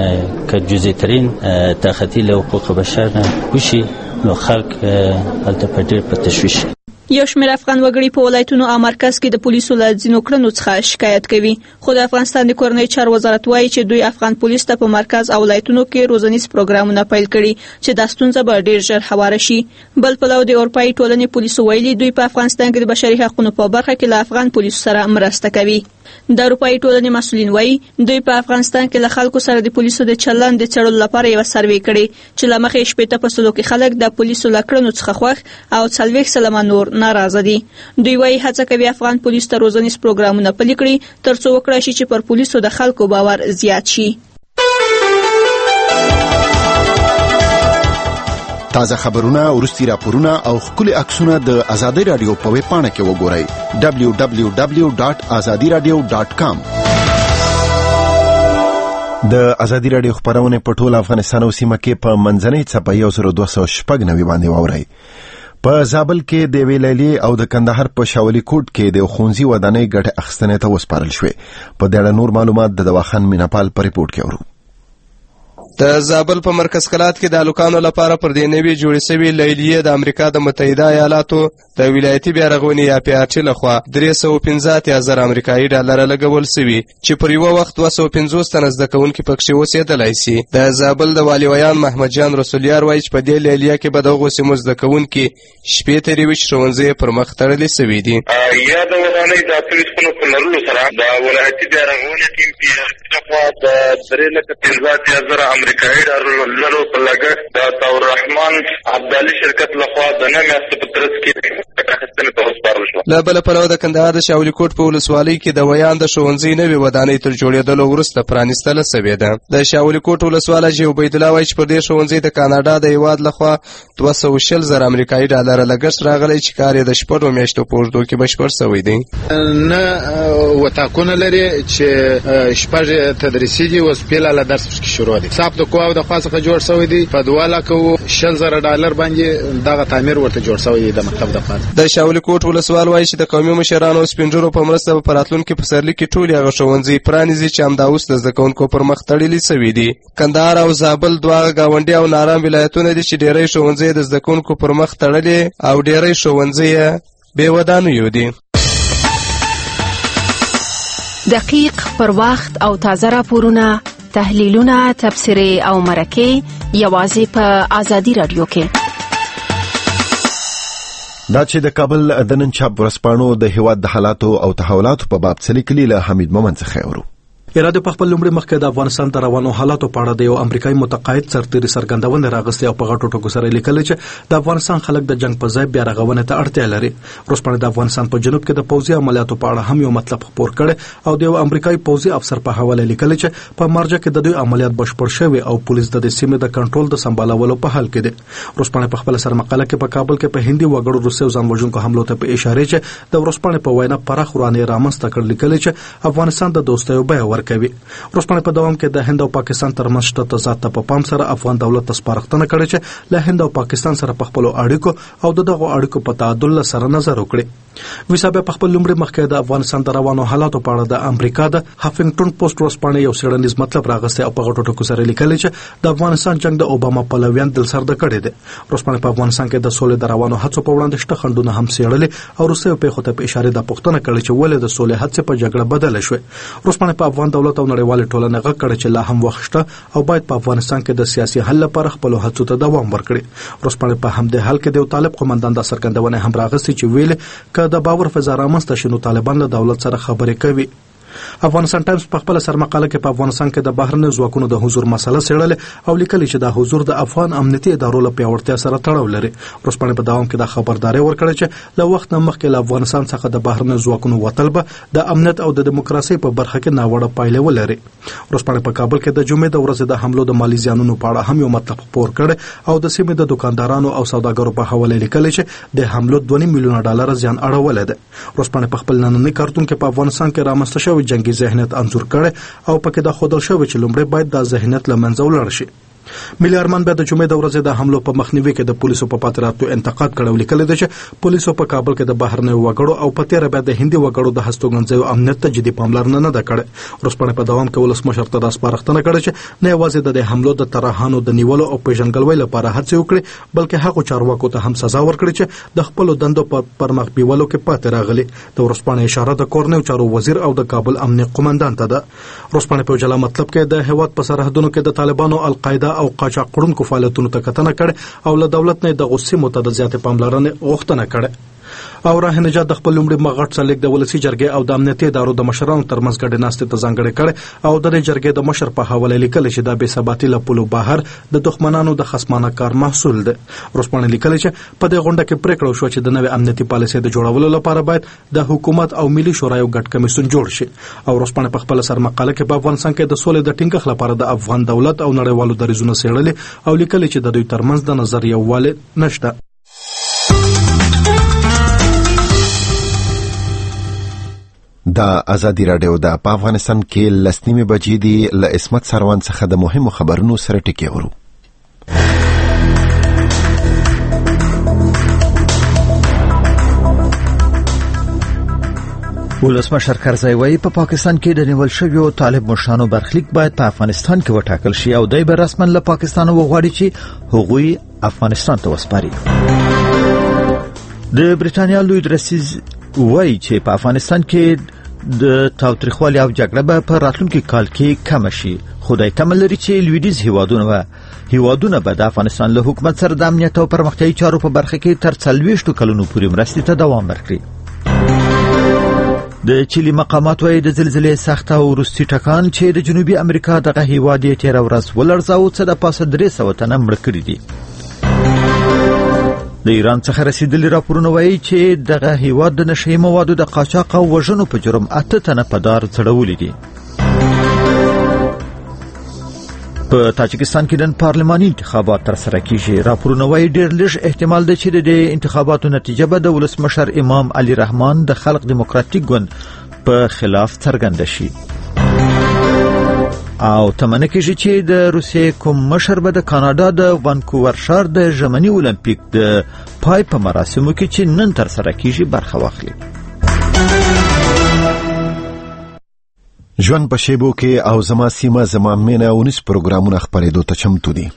که جزئی ترین تخطی له حقوق بشر نه وشي نو خلک هلته په ډېر په تشویش. یو شمېر افغان وګړي په ولایتونو او مرکز کې د پولیسو له ځینو کړنو څخه شکایت کوي خو د افغانستان د کورنیو چارو وزارت وایي چې دوی افغان پولیس ته په مرکز او ولایتونو کې روزنیز پروګرامونه پیل کړي چې دا ستونزه به ډېر ژر هواره شي. بل پلو د اروپایي ټولنې پولیسو ویلي دوی په افغانستان کې د بشري حقوقو په برخه کې له افغان پولیسو سره مرسته کوي. د اروپایي ټولنې مسؤلین وایي دوی په افغانستان کې له خلکو سره د پولیسو د چلند د څېړلو لپاره یو سروې کړې چې له مخې شپېته په سلو کې خلک د پولیسو له کړنو څخه خوښ او څلوېښت سلنه نور ناراضه دي. دوی وایي هڅه کوي افغان پولیس ته روزنیز پروګرامونه پلي کړي تر څو وکړای شي چې پر پولیسو د خلکو باور زیات شي. تازه خبرونه، ورستي راپورونه او خولي عکسونه د آزادۍ رادیو په ویب پاڼه کې وګورئ دبلیو دبلیو دبلیو ډاټ ازادي رادیو ډاټ کام. د آزادي رادیو خبرونه په ټول افغانستان او سیمه کې په منځنۍ څپه یو زر دوه سوه شپږ نوي باندې واورئ. په زابل کې د ویلالي او د کندهار په شاولي کوټ کې د خونځي ودانۍ ګټه اخیستنې ته وسپارل شوې. په دې اړه نور معلومات د دواخان میناپال په ریپورت کې اورو. د زابل په مرکز کلات کې د الوکانو لپاره پر دې نوي جوړې شوې لیلیې د امریکا د متحده ایالاتو د ولایتي بیارغونې یا پی آر ټي لخوا درې سوه پنځه اتیا زره امریکایي ډالره لګول شوي چې پر یوه وخت دوه سوه پنځوس تنه زده کوونکي پکښې اوسېدلی شي. د زابل د والي ویان محمد جان رسولیار وایي چې په دې لیلیه کې به دغو سیمو زده کوونکي شپې ترې ویشت ښوونځي پر مخ تړلي شوي دي. یا د ودانۍ د اتو سپنو په لرلو سره د ولایتي بیارغونې ټیم پی آر ټي لخوا د درې لکه پنځه اتیا زره امریکایي ډالرو په لګښت د طور رحمان عبدالي شرکت لخوا د نه میاشتو په ترڅ کې اخیستنې ته وسپارل شوه. له بله پلوه د کندهار د شاولي کوټ په ولسوالۍ کې د ویان د ښوونځي نوې ودانۍ تر جوړېدلو وروسته پرانیستله سوې ده. د شاولي کوټ ولسوالی چې عبیدالله وایي چې پر دې ښوونځي د کاناډا د هېواد لخوا دوه سوه شل زره امریکایي ډالره لګښت راغلی چې کار یې د شپږو میاشتو په اوږدو کې بشپړ سوی دی. نه وطاقونه لري چې شپږ تدریسي دي، اوس پیله له درس کې شروع دي. صاحب د قواو د خوا څخه جوړ شوی دی، په دوه لکه شل زره ډالر باندې دغه تعمیر ورته جوړ شوی دی د مکتب دپاره. د شاولي کوټ ولسوال وایي چې د قومي مشرانو او سپین ږیرو په مرسته به په راتلونکي پسرلي کې ټولې هغه ښوونځي پرانیزي چې همدا اوس د زده کوونکو پر مخ تړلي سوي دي. کندهار او زابل دوه ګاونډي او نارام ولایتونه دي چې ډېری ښوونځي د زده کوونکو پر مخ تړلي او ډېری ښوونځي یې بې ودانیو دي. دقیق، پر وخت او تازه راپورونه، تحلیلونه، تبصرې او مرکې یوازې په آزادي رادیو کې. دا چې د کابل د نن چاپ ورځپاڼو د هیواد د حالاتو او تحولاتو په باب څه لیکلي له حمید مومند څخه اورو. اراده په خپل لومړي مخکې د افغانستان د روانو حالاتو په اړه د یو امریکایي متقاعد سرتېري څرګندونه راغستې او په غټو ټکو سره لیکل چې د افغانستان خلک د جنگ په ځای بیا رغونې ته اړتیا لري. ورځپاڼه د افغانستان په جنوب کې د پوځي عملیاتو په اړه هم یو مطلب خپور کړي او د یو امریکایي پوځي افسر په حواله لیکل چې په مارجه کې د دوی عملیات بشپړ شوي او پولیس د دې سیمې د کنټرول د سمبالولو په حال کې دي. ورځپاڼه په خپل سر مقاله کې په کابل کې په هندي وګړو روسي ځان وژونکو حملو ته په اشاره چې د ورځپاڼه په وینا پراخ ورانې رامنځته کړل لیکل چې افغانستان د دوستۍ بیه ورکوي. ورځپاڼه په دوام کې د هند او پاکستان ترمنځ شته تضاد ته په پام سره افغان دولت ته سپارښتنه کړې چې له هند او پاکستان سره په خپل اړیکو او دغه اړیکو په تعادل سره نظر وکړي. ویسابه په خپل لومړي مخکې د افغانستان د روانو حالاتو په اړه د امریکا د هافنګټون پوسټ ورځپاڼه یو څېړنیز مطلب راغسته او په غټو ټکو سره لیکل چې د افغانستان جنگ د اوباما پلویان دل سرده کړی دی. ورځپاڼه په افغانستان کې د سولې د روانو هڅو په وړاندې شته خنډونه هم څېړلې او روسیې په خاطر په اشاره د پښتنه کړي چې ولې د سولې هڅې په جګړه بدل شوې. ورځپاڼه په افغان دولت او نړیوال ټولنه غږ کړي چې لا هم وخت شته او باید په افغانستان کې د سیاسي حل لپاره خپل هڅو ته دوام ورکړي. ورځپاڼه په همدې حال کې د طالب قومندان د سرګندونه هم راغستې چې ویل ک د باور فضا رامنځته شنو طالبان له دولت سره خبرې کوي. افغانستان ټایمز په خپل سرمقاله کې په افغانستان کې د بهرنیو ځواکونو د حضور مسله څېړلې او لیکلي چې د حضور د افغان امنیتي ادارو له پیاوړتیا سره تړاو لري. ورځپاڼه په دوام کې د خبرداري ورکړه چې له وخت نه مخکې له افغانستان څخه د بهرنیو ځواکونو وتل به د امنیت او د دیموکراسي په برخه کې ناوړه پایلې ولري. ورځپاڼه په کابل کې د جمعې د ورځې د حملو د مالی زیانونو په اړه هم یو مطلب خپور کړ او د سیمې د دکاندارانو او سوداګرو په حواله لیکلي چې د حملو دوه میلیونه ډالر زیان اړول دي. ورځپاڼه په خپل نننۍ کارتون کې په افغانستان کې رامنځته شوی جنگي ذهنیت انځور کړي او پکې د خودل شوی چې لومړی باید د ذهنیت لمنځه ولاړ شي. ملي ارمان به د جمعې د ورځې د حملو په مخنیوي کې د پولیسو په پاتراتو انتقاد کړو لیکل دي چې پولیسو په کابل کې د بهرنیو وګړو او په تیر به د هندي وګړو د هستوګنځو امنیت ته جدي پاملرنه نه ده کړې. ورځپاڼه په دوام کې ولسمشر ته د سپارښتنه کړې چې نه یوازې د حملو د طرحانو د نیولو او پیژنګلوي لپاره هڅه وکړي بلکې هغه چارواکو ته هم سزا ورکړي چې د خپل دندو په پرمخ بیولو کې پاتې راغلي. د ورځپاڼه اشاره د کورنیو چارو وزیر او د کابل امنیه قومندان ته ده. ورځپاڼه په جلا مطلب کې د هیواد په سرحدونو کې د طالبانو القاعده او قاچاقړونکو فعالیتونو ته کتنه کړې او له دولت نه د غصې متد زیاتې پاملرنې غوښتنه کړې. او راه نجات د خپل لومړي مغټ سلیک د ولسی جرګې او د امنیتي ادارو د مشرانو ترمنځ ګډه ناستې ته ځانګړې کړې او د جرګې د مشر په حواله لیکل چې د بې ثباتۍ له پولو بهر د دښمنانو د خصمانه کار محصول ده. ورسپانه لیکل چې په دې غونډه کې پریکړه وشوه چې د نوې امنیتي پالیسۍ د جوړولو لپاره باید د حکومت او ملي شورا یو ګډ کمیسیون جوړ شي. او ورسپانه په خپل سر مقاله کې په افغانستان کې د سولې د ټینګښت لپاره د افغان دولت او نړیوالو دریځونو څېړلې او لیکل چې د دوی ترمنځ د نظر یووالی نشته. د ازادي راډیو د په افغانستان کې لسنیمه بجې دی له اسمت سروان څخه د مهمو خبرونو سره ټکی ورو. ولسمشر کرزی وایي په پاکستان کې د نیول شویو طالب مشرانو برخلیک باید په افغانستان کې وټاکل شي او دوی به رسما له پاکستان وغواړي چې هغوی افغانستان ته وسپاري. د بریټانیا لوی درسیز وایي چې په افغانستان کې د تاوتریخوالي او جګړه به په راتلونکي کال کې کم شي. خدای تمل لري چې لویدیز هیوادونه و هیوادونه به د افغانستان له حکومت سره د امنیت او پرمختیايي چارو په برخه کې تر څلوېښتو کلونو پورې مرستې ته دوام ورکړي. د چيلي مقامات وايي د زلزلې سخت او وروستي ټکان چې د جنوبي امریکا دغه هیواد یې تیر ورځ ولړزاو څه د پاسه درې سوه تنه مړه کړي دي. د ایران څخه رسیدلي راپورونه وايي چې دغه هیواد د نشهیي موادو د قاچاق او وژنو په جرم اته تنه په دار څړولي دي. په تاجکستان کې نن پارلماني انتخابات ترسره کیږي. راپورونه وايي ډېر لږ احتمال دی چې د انتخاباتو نتیجه به د ولسمشر امام علي رحمان د خلق دیموکراتیک ګوند په خلاف څرګنده شي. او تمنه کېږي چې د روسیې کوم مشر به د کاناډا د وانکوور ښار د ژمني اولمپیک د پای په مراسمو کې چې نن ترسره کیږي برخه واخلي. ژوند په شیبو کې او زما سیمه زما مینه اونیس پروګرامونه خپرېدو ته چمتو دي.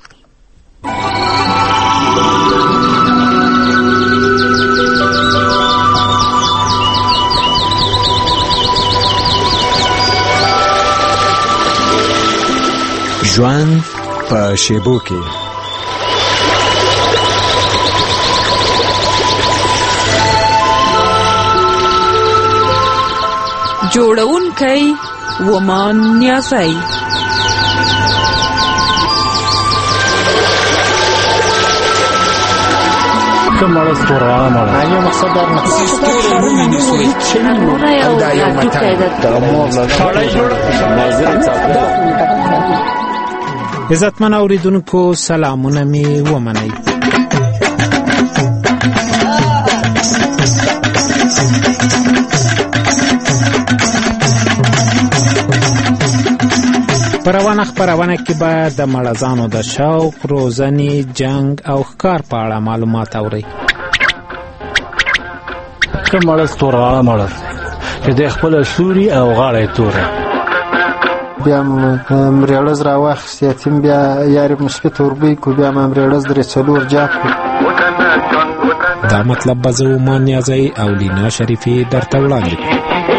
ژوند په شیبو کې جوړونکی ومان نیازی کمړه ستوره مړه یو مقصد دا او دا یو متن د مور له عزتمن اوریدونکو سلامونه می ومنئ. پروانه خبرونه کې به د مړزانو د شوق، روزنې، جنگ او ښکار په اړه معلومات اورئ. کمړه ستوره مړه چې د خپل سوري او غاړه توره بیا مریړز را واخست یتیم بیا یارب مثبت اوربی کو بیا مریړز درې څلور جاپ. دا مطلب به زه ومان نیازی او لینا شریفی درته وړاندې کړم.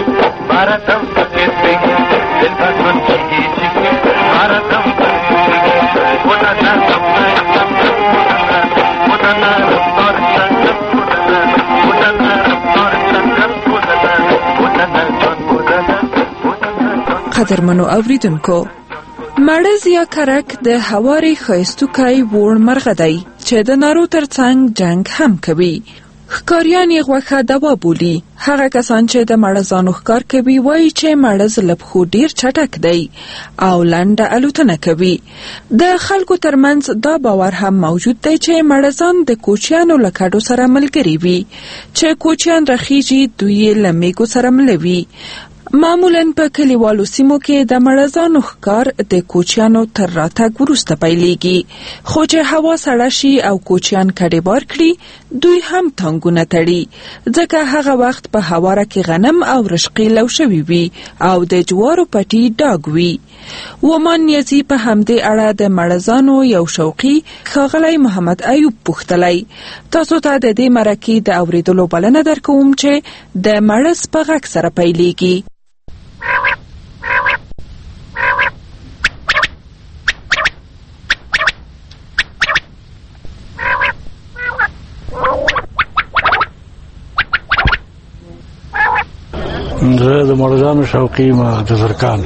قدرمنو اوریدونکو، مړز یا کرک د هواري ښایستوکی وړ مرغه دی چې د نارو ترڅنګ جنگ هم کوي. ښکاریان یې غوښه دوا بولي. هغه کسان چې د مړزانو ښکار کوي وایي چې مړز له پښو ډیر چټک دی او لنډه الوتنه کوي. د خلکو ترمنځ دا باور هم موجود دی چې مړزان د کوچیانو له کډو سره ملګري وي. چې کوچیان رخیږي دوی یې له میږو سره ملوي. معمولاً په کلیوالو سیمو کې د مړزانو ښکار د کوچیانو تر راتګ وروسته پیلېږي. خو چې هوا سړه شي او کوچیان کډې بار کړي دوی هم تانګونه تړي، ځکه هغه وخت په هواره کې غنم او رشقې لو شوي وي او د جوارو پټي ډاګ وي. ومان نیازي په همدې اړه د مړزانو یو شوقي ښاغلی محمد ایوب پوښتلی. تاسو ته د دې مرکې د اورېدلو بلنه درکوم چې د مړز په غږ سره پیلېږي. زه د مړزانو شوقي ما د زرکان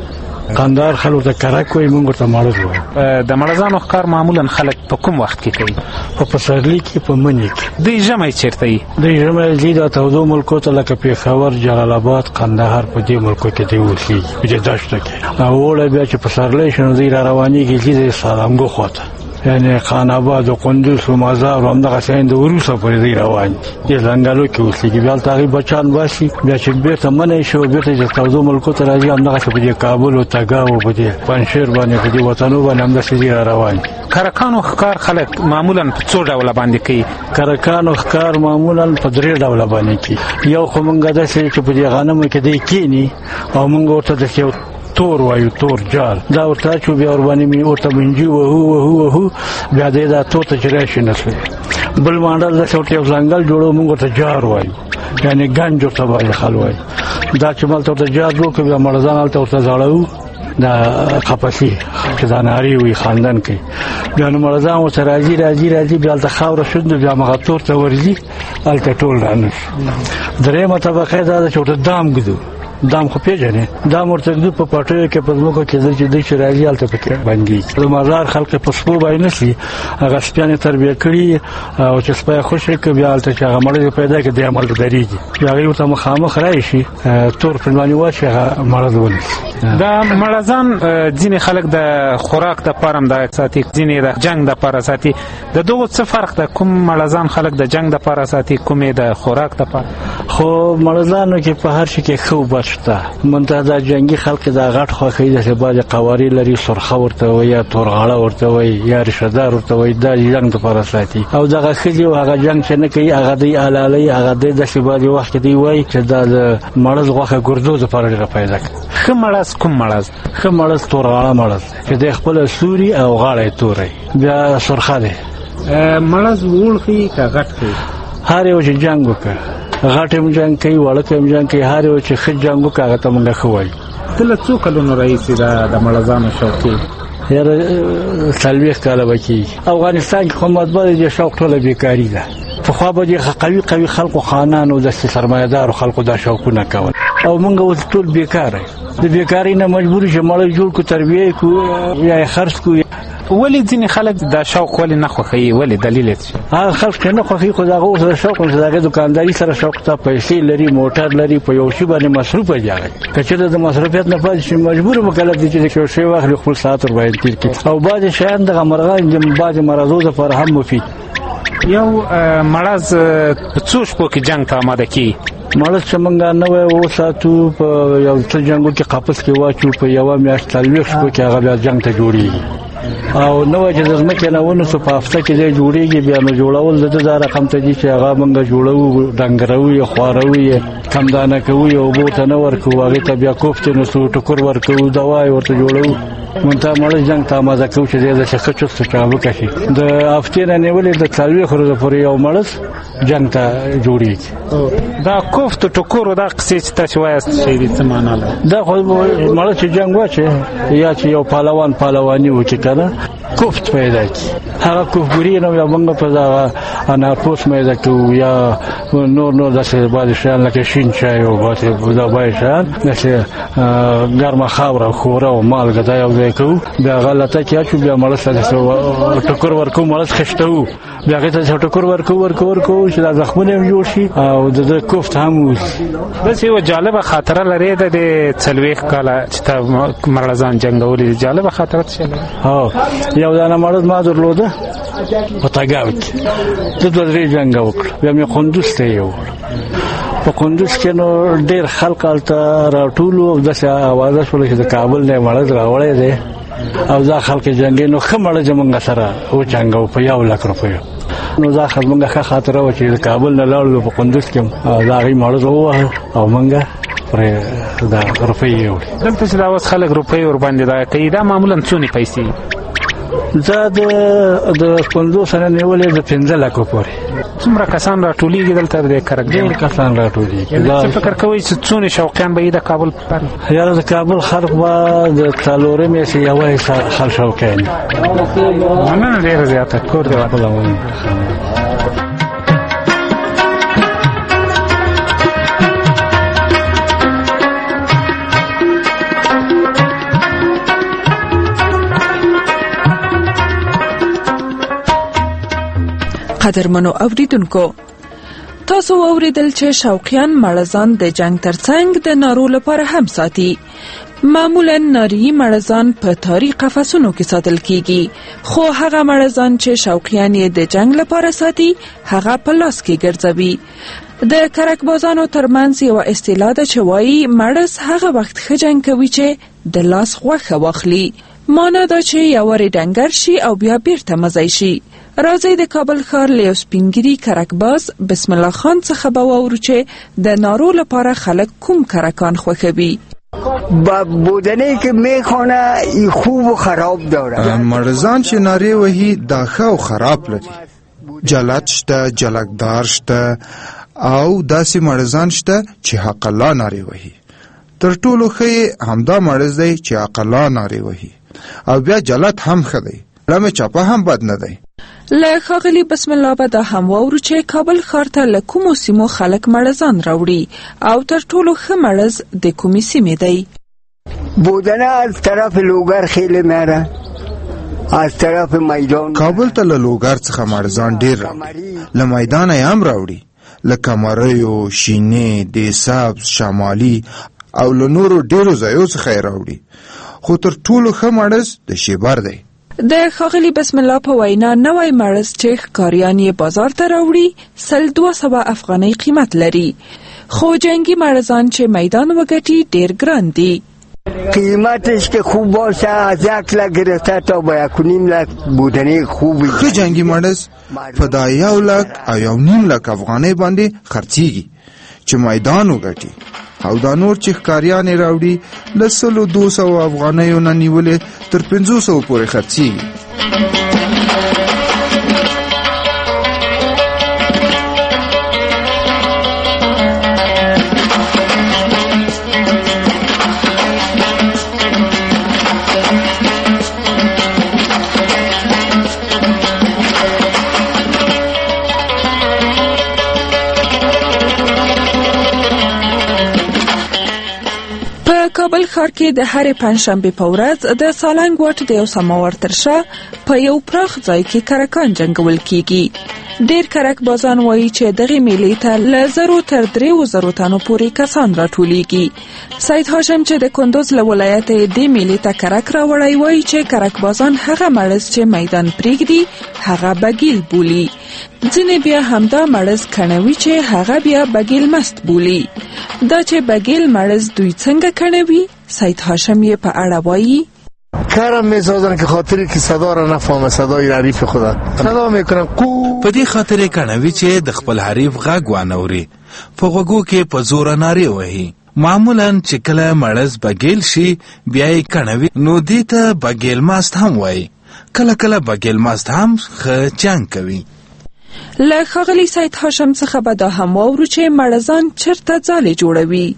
قندار خلک ته کرک وي موږ ته مړز وایو. د مړزانو ښکار معمولا خلک په کوم وخت کې کوي؟ په پسرلي کې په مني کې. دوی ژمی چیرته وي؟ دوی ژمی ځي د تودو ملکو ته لکه پېښور، جلال آباد، قندهار په دې ملکو کې دوی اوسېږي په دې دښته کې. او اوړی بیا چې پسرلی شي نو دوی را روانېږي ځي د سالنګو خواته، یعنې خان آباد او قندوز او مزار او همدغسې د وروسته پورې دوی روان دي، دې ځنګلو کې اوسېږي. بیا هلته هغوی بچان باسي، بیا چې بېرته منی شي او بېرته چې تودو ملکو ته راځي همدغسې په دې کابل او تګاو او په دې پنجشیر باندې په دې وطنو باندې همداسې دوی را روان دي. کرکانو ښکار خلک معمولا په څو ډوله باندې کوي؟ کرکانو ښکار معمولا په درې ډوله باندې کوي. یو خو موږ داسې چې په دې غنمو کې دی کښېني او موږ ورته داسې یو تور وایو، تور جال، دا ورته اچو، بیا ورباندې مې ورته منجي وهو وهو وهو، بیا دی دا تور ته چې راشي نسوي. بل ماډل داسې ورته یو ځنګل جوړو، موږ ورته جار وایو، یعنې ګنج ورته وایي خل وایي. دا چې مالته ورته جار جوړ کړو بیا مړزان هلته ورته زړوو، دا قفسي چې دا نارې وي خاندان کوي. بیا نو مړزان ورته راځي راځي راځي بیا هلته خاوره شوندو بیا همغه تور ته ورځي، هلته ټول رانشي. درېیمه طبقه یې دا ده چې ورته دام ږدو. دام خو پیژنې، دام ورته ږدو په پټیو کې په ځمکو کې چې دوی چې راځي هلته پکې بندېږي. د مزار خلک په سپو باندې نسي، هغه سپیان یې تربیه کړي او چې سپی خوشې کړي بیا هلته چې هغه مړز پیدا کړي دی همالته درېږي، بیا هغوی ورته مخامخ راشي تور پرې باندې واچي هغه مړز ونیسي. دا مړزان ځینې خلک د خوراک دپاره هم دا ساتي، ځینې د جنګ دپاره ساتي. د دغو څه فرق ده؟ کوم مړزان خلک د جنګ دپاره ساتي، کومې د خوراک دپاره؟ خو مړزانو کې په هر شي کې ښه اوبه شته. منتها دا جنګي خلک دا غټ خوښوي، داسې بعضې قوارې لري، سرخه ورته وایي یا تورغاړه ورته وایي یا ریشهدار ورته وایي، دا جنګ دپاره ساتي. او دغه ښځې او هغه جنګ چې نه کوي هغه دوی حلالوي، هغه دوی داسې بعضې وخت کې دوی وایي چې دا د مړز غوښه ګردو دپاره ډېره پیدا کوي. ښه مړز کوم مړز؟ ښه مړز تورغاړه مړز چې دی خپله سوري او غاړه یې توری، بیا سرخه دی. مړز وړ ښي که غټ ښي؟ هر یو چې جنګ وکړه، غټ هم جنګ کوي، وړک هم جنګ کوي، هر یو چې ښه جنګ وکړه هغه ته موږ ښه وایو. ته له څو کلونو راهیسې د مړزانو شوقي؟ یاره څلوېښت کاله به کېږي. افغانستان کې خو مطبعه د دې شوق ټوله بیکاري ده. پخوا به د قوي قوي خلکو خانانو داسې سرمایه‌دارو خلکو دا شوقونه کول او موږ اوس ټول بیکاره یو. د بیکارۍ نه مجبور چې مړی جوړ کړو، تربیه یې کړو یا یې خرڅ کړو. ولې ځینې خلک دا شوق ولې نه خوښوي؟ ولې دلیل یې څه؟ هغه خلک چې نه خوښوي خو د هغو سره شوق نشته، د هغې دوکانداري سره شوق ته، پیسې لري، موټر لري، په یو شي باندې مصروفه دي. هغه که چېرته د مصروفیت نه پاتې شي مجبور به کله دي چې یو شی واخلي خپل ساعت ورباندې تېر کړي. او بعضې شیان دغه مرغان د بعضې مرضو دپاره هم مفید. یو مړز په څو شپو کې جنګ ته آماده کېږي؟ مړز چې موږ نوی وساتو په یو څه جنګو کې قفس کې واچو، په یوه میاشت څلوېښت شپو کې هغه بیا جنګ ته جوړېږي. او نوی چې د ځمکې نه ونیسو په هفته کې دی جوړېږي، بیا نو جوړول د ده دا رقم ته دي چې هغه موږ جوړوو، ډنګروو یې، خوارو یې، کمدانه کوو یې، اوبو ته نه ورکوو، هغې ته بیا کوفتې نیسو، ټکر ورکوو، دوا یې ورته جوړوو. منتها مړز جنګ ته آماده کوو چې دی داسې ښه چست چابکه شي. د هفتې نه نیولې د څلوېښت ورځو پورې یو مړز جنګ ته جوړېږي. دا کوفت ټکورو دا قصې چې تاسې وایاست شی دي څه معنا لري؟ دا خو مړز چې جنګ واچي یا چې یو پهلوان پهلواني وکړي که نه کوفت پیدا کړي، هغه کوفګوري نه یا موږ په دغه انارپوس میده کوو یا نور نور داسې بعضې شیان لکه شین چای او بعضې دا بعضې شیان داسې ګرمه خاوره خوره او مالګه دا یو ځای کوو، بیا هغه لته کې اچو، بیا مړز ته داسې ټکور ورکوو، مړز خښتوو، بیا هغې ته داسې ټکور ورکوو ورکوو ورکوو چې دا زخمونه هم جوړ شي او د ده کوفت هم ووځي. داسې یوه جالبه خاطره لرې ده د څلوېښت کاله چې ته مړزان جنګولي دي، جالبه خاطره څه لري؟ هو یو دانه مړز ما درلوده په تګاو کې، زه دوه درې جنګه وکړه، بیا مې قندوز ته یې ووړ. په قندوز کې نو ډېر خلک هلته راټول وو او داسې اوازه شوله چې د کابل نه یې مړز راوړی دی او دا خلک جنګي. نو ښه مړز یې موږ سره وجنګوو په یو لک روپیو. نو دا زموږ ښه خاطره وه چې د کابل نه لاړو په قندوز کې د هغې مړز ووهه او موږ پرې دا روپۍ یې وړې. دلته چې دا اوس خلک روپۍ ورباندې دغه کوي، دا معمولا څونې پیسې؟ زه د پنځوس نه نیولې د پنځه لکو پورې. څومره کسان راټولېږي دلته د کرک؟ ډېر کسان راټولېږي. څه فکر کوئ چې څونه شوقیان به یې د کابل پر؟ یاره د کابل خلک به د څلورمې چې یوه خل شوقیان دي. مننه ډېره زیاته. کور دې ودان. قدرمنو اوریدونکو، تاسو اوریدل چې شوقیان مړزان د جنگ ترڅنګ د نارو لپاره هم ساتي. معمولا ناری مړزان په تاری قفسونو کې ساتل کیږي، خو هغه مړزان چې شوقیان یې د جنگ لپاره ساتي هغه په لاس کې ګرځوي. د کرکبازانو ترمنځ یو اصطلاح ده چې وایي مړز هغه وخت ښه جنگ کوي چې د لاس غوښه واخلي. مانا دا چې یوارې ډنګر شي او بیا بیرته مزی شي. راځئ د کابل ښار له یو سپینګیري کرکباز بسم الله خان څخه به واورو چې د نارو لپاره خلک کوم کرکان خوښوي. با بودنه که میخونه ای خوب و خراب داره. مرزان چې ناری وهی دا ښه او خراب لري. جلات شته، جلکدار شته او داسې مرزان شته چې حق الله ناری وهی. تر ټولو ښه همدا مرز دی چې حق الله ناری وهی. او بیا جلات هم ښه دی، لمه چاپه هم بد نه دی. له ښاغلي بسم الله به دا هم واورو چې کابل ښار ته له کومو سیمو خلک مړزان راوړي او تر ټولو ښه مړز د کومې سیمې دی. بودنه از طرف لوګر خیلی میره، از طرف میدان. کابل ته له لوګر څخه مړزان ډیر راوړي، له میدانه یې هم راوړي، لکه مریو، شینې، د سبز، شمالي او له نورو ډیرو ځایو څخه یې راوړي. خو تر ټولو ښه مړز د شیبر دی. د ښاغلي بسم الله په وینا نوی مړز چې ښکاریان یې بازار ته راوړي سل دوه سوه افغانۍ قیمت لري، خو جنگی مړزان چې میدان وګټي ډیر ګران دي. قیمتش که خوب باشه از یک لک گرفته تا با یک و نیم لک بودنی خوبی. ښه جنگی مړز په دا یو لک او یو نیم لک افغانۍ باندې خرڅیږي چې میدان وګټي، او دا نور چې ښکاریان یې راوړي له سلو دو سوو افغانیو نه نیولې تر پنځو سوو پورې خرڅیږي. کابل ښار کې د هرې پنجشنبې په ورځ د سالنګ واټ د یو سماور تر شا په یو پراخ ځای کې کرکان جنګول کیږي. ډیر کرک بازان وایي چې دغه میلې ته له زرو تر دریو زرو تنو پورې کسان راټولیږي. سید هاشم چې د کندوز له ولایته دې میلې ته کرک راوړی وایي چې کرک بازان هغه مړز چې میدان پریږدي هغه بګیل بولي. ځینې بیا همدا مړز کڼوي چې هغه بیا بګیل مست بولي. دا چې بګیل مړز دوی څنګه کڼوي سید هاشم یې په اړه وایي. کارم میسازن که خاطری که صدا را نفهمه، صدای حریف خدا صدا میکنن کو په دې خاطر کڼوي چې د خپل حریف غږ وانوري، په غوږو کې په زور نارې وهي. معمولا چې کله مړز بګیل شي بیا یې کڼوي، نو دې ته بګیل ماست هم وایي. کله کله بګیل ماست هم ښه جنګ کوي. له ښاغلي سید هاشم څخه به دا هم واورو چې مړزان چرته ځالې جوړوي.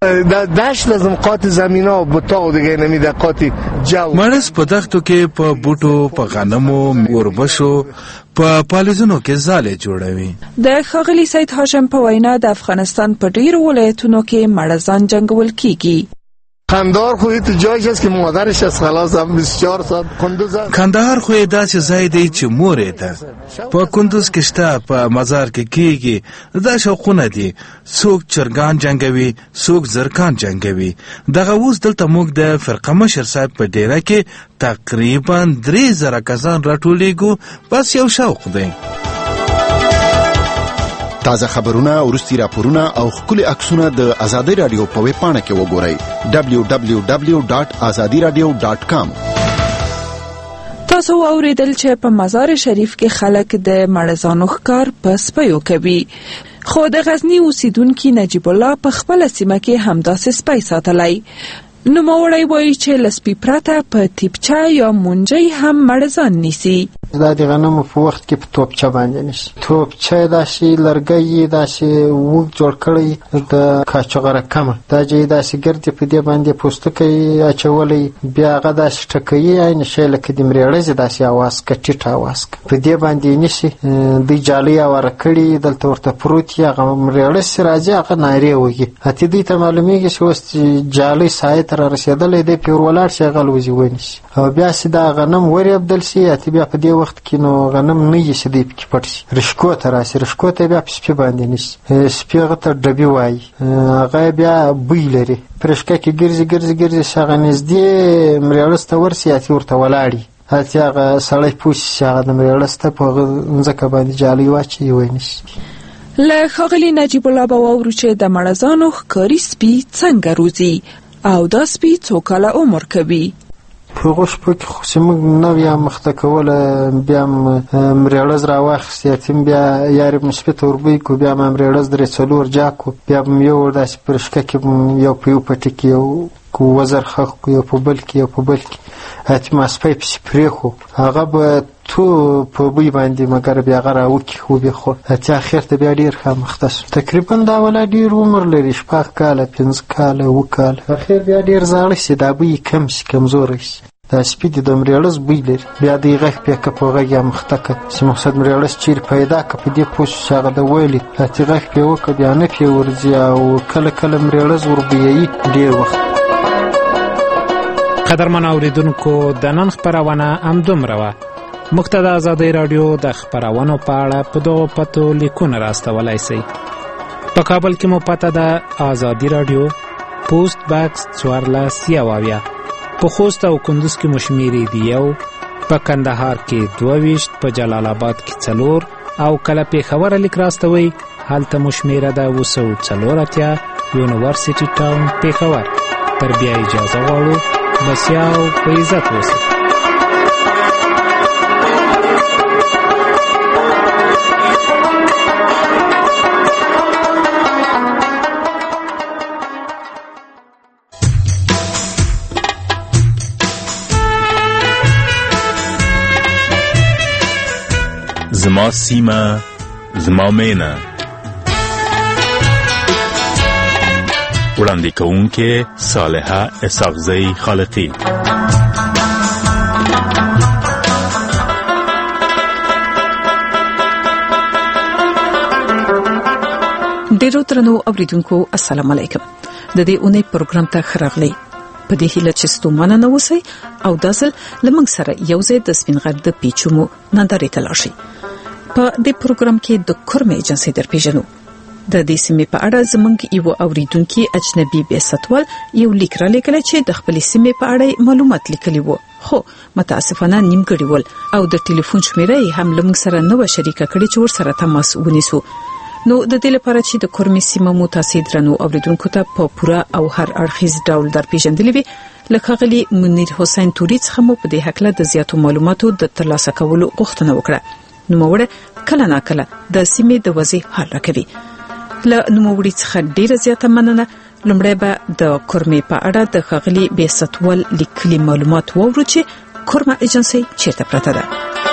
دشت لازم قاط زمینا و بوتا و دیگه نمیده قاطی جو. مړز په دښتو کې په بوټو، په غنمو، اوربشو، په پالیزونو کې ځالې جوړوي. د ښاغلي سید هاشم په وینا د افغانستان په ډیرو ولایتونو کې مړزان جنګول کیږي. کندهار خو ته جایش است که مادرش از خلاص هم بیست و چهار ساعت کندوز. کندهار خو داسې ځای دی چې مور یې ده. په کندوز کې شته، په مزار کې کیږي. دا شوقونه دي، څوک چرګان جنګوي، څوک زرکان جنګوي. دغه اوس دلته موږ د فرقه مشر صاحب په ډیره کې تقریبا درې زره کسان راټولیږو، بس یو شوق دی. تازه خبرونه، وروستي راپورونه او ښکلي عکسونه د ازادي رادیو په ویب پاڼه کې وګورئ دبلیو دبلیو دبلیو ډاټ ازادي رادیو ډاټ کام. تاسو اوریدل چې په مزار شریف کې خلک د مړزانو ښکار په سپیو کوي، خو د غزنی اوسیدونکي نجیب الله په خپل سیمه کې همداسې سپی ساتلی. نوموړی وایي چې له سپي پرته په تیپچه یا مونجۍ هم مړزان نیسي. دا د غنمو په وخت کې په توپچه باندې نیسي. توپچه داسې لرګی داسې وږ جوړ کړی د کاچوغه رقمه، دا چې داسې ګردې په دې باندې پوستکی اچولی، بیا هغه داسې ټکوي، عین شی لکه د مریړزې داسې اواز که ټیټ اواز که په دې باندې نیسي. دوی جالۍ اواره کړي، دلته ورته پروت یي، هغه مریړز چې راځي هغه نارې وهي. حتی دوی ته معلومیږي چې اوس جالۍ سایت ته را رسېدلی دی پې ور ولاړ شي هغه الوزي ونیسي او بیا چې دا غنم وریبدل شي یا بیا په دې وخت کې نو غنم نه یسي دی پکې پټ شي رشکو ته راسي رشکو ته بیا په سپي باندې نیسي سپي هغه ته ډبي وایي هغه بیا بوی لري په رشکه کې ګرځي ګرځي ګرځي چې هغه نږدې مریړس ته ورسي یا ورته ولاړي هلته هغه سړی پوه شي چې هغه د مریړس ته په هغه ځمکه باندې جالۍ واچوي ونیسي. له ښاغلي نجیب الله به واورو چې د مړزانو ښکاري سپي څنګه روزي او دا سپي څو کاله عمر کوي. په هغو شپو کې خو چې موږ نو یا مخته کوله بیا مریړز راواخیست یتیم بیا یار ابن سپي ته وربوی کړو بیا م مریړز درې څلور جا کړو بیا به م یو داسې په رشکه کې یو په یو پټي کې یو وزر خښ کړو یو په بل کې یو په بل کې یتیم اسپی پسې پرېښو هغه به تو په بوی باندې مګر بیا هغه راوکي خو بیا خو اتیا اخر ته بیا ډېر ښه مخته شو تقریبا دا ولا ډېر عمر لري شپږ کاله پنځه کاله اووه کاله اخر بیا ډېر زاړه شي دا بوی کم شي کمزوری شي دا سپي د مریړز بوی لري بیا د غږ پې که په غږ یا مخته که چې مقصد مریړز چیرې پیدا که په دې پوه شو چې هغه د ویلي هاتې غږ پې وکړه بیا نه پې ورځي او کله کله مریړز وربویوي ډېر وخت. قدرمن اوریدونکو د نن خپرونه همدومره وه. موږ ته د ازادۍ راډیو د خپرونو په اړه په دغو پتو لیکونه راستولی سئ. په کابل کې مو پته ده ازادي راډیو پوسټ باکس څوارلس یو اویا، په خوست او کندوز کې مو شمېرې دي یو، په کندهار کې دوه ویشت، په جلال آباد کې څلور او کله پېښوره لیک راستوئ هلته مو شمېره ده اوه سوه څلور اتیا یونیورسټي ټاون پېښور. تر بیا اجازه غواړو بسیا او په عزت اوسئ. زما سیمه زما مینه وړاندې کوونکې صالحه اسحاقزی خالقی. ډیرو درنو اوریدونکو السلام علیکم. د دې اونۍ پروګرام ته خراغلی په دې هیله چې ستومانه نه اوسئ او داسل لمنګ سره یو ځای د سپینغر د پیچومو نندارې ته لاړ شئ. په دې پروګرام کې د کورمې ایجنسۍ در پیژنو. د دې سیمې په اړه زموږ یو اوریدونکو اجنبي بیاستوال یو لیک را لیکلی چې د خپل سیمې په اړه معلومات لیکلي وو خو متاسفانه نیمګړي ول او د ټلیفون شمیره یې هم لمږ سره نه و شریکه کړې چې ورسره تماس ونیسو. نو د دې لپاره چې د کورمې سیمه مو تاسو درنو اوریدونکو ته په پوره او هر اړخیز ډول در پیژندلې وي لکه غلي منیر حسین توري څخه مو په دې حق له د زیاتو معلوماتو د ترلاسه کولو غوښتنه وکړه. نو موږ کله نا کله د سیمې د وضعي حال راکوي. له نوموړي څخه ډیره زیاته مننه. لومړی به د کورمې په اړه د خغلی بیاستوال لیکلي معلومات وورو چې کورمه ایجنسۍ چیرته پرته ده.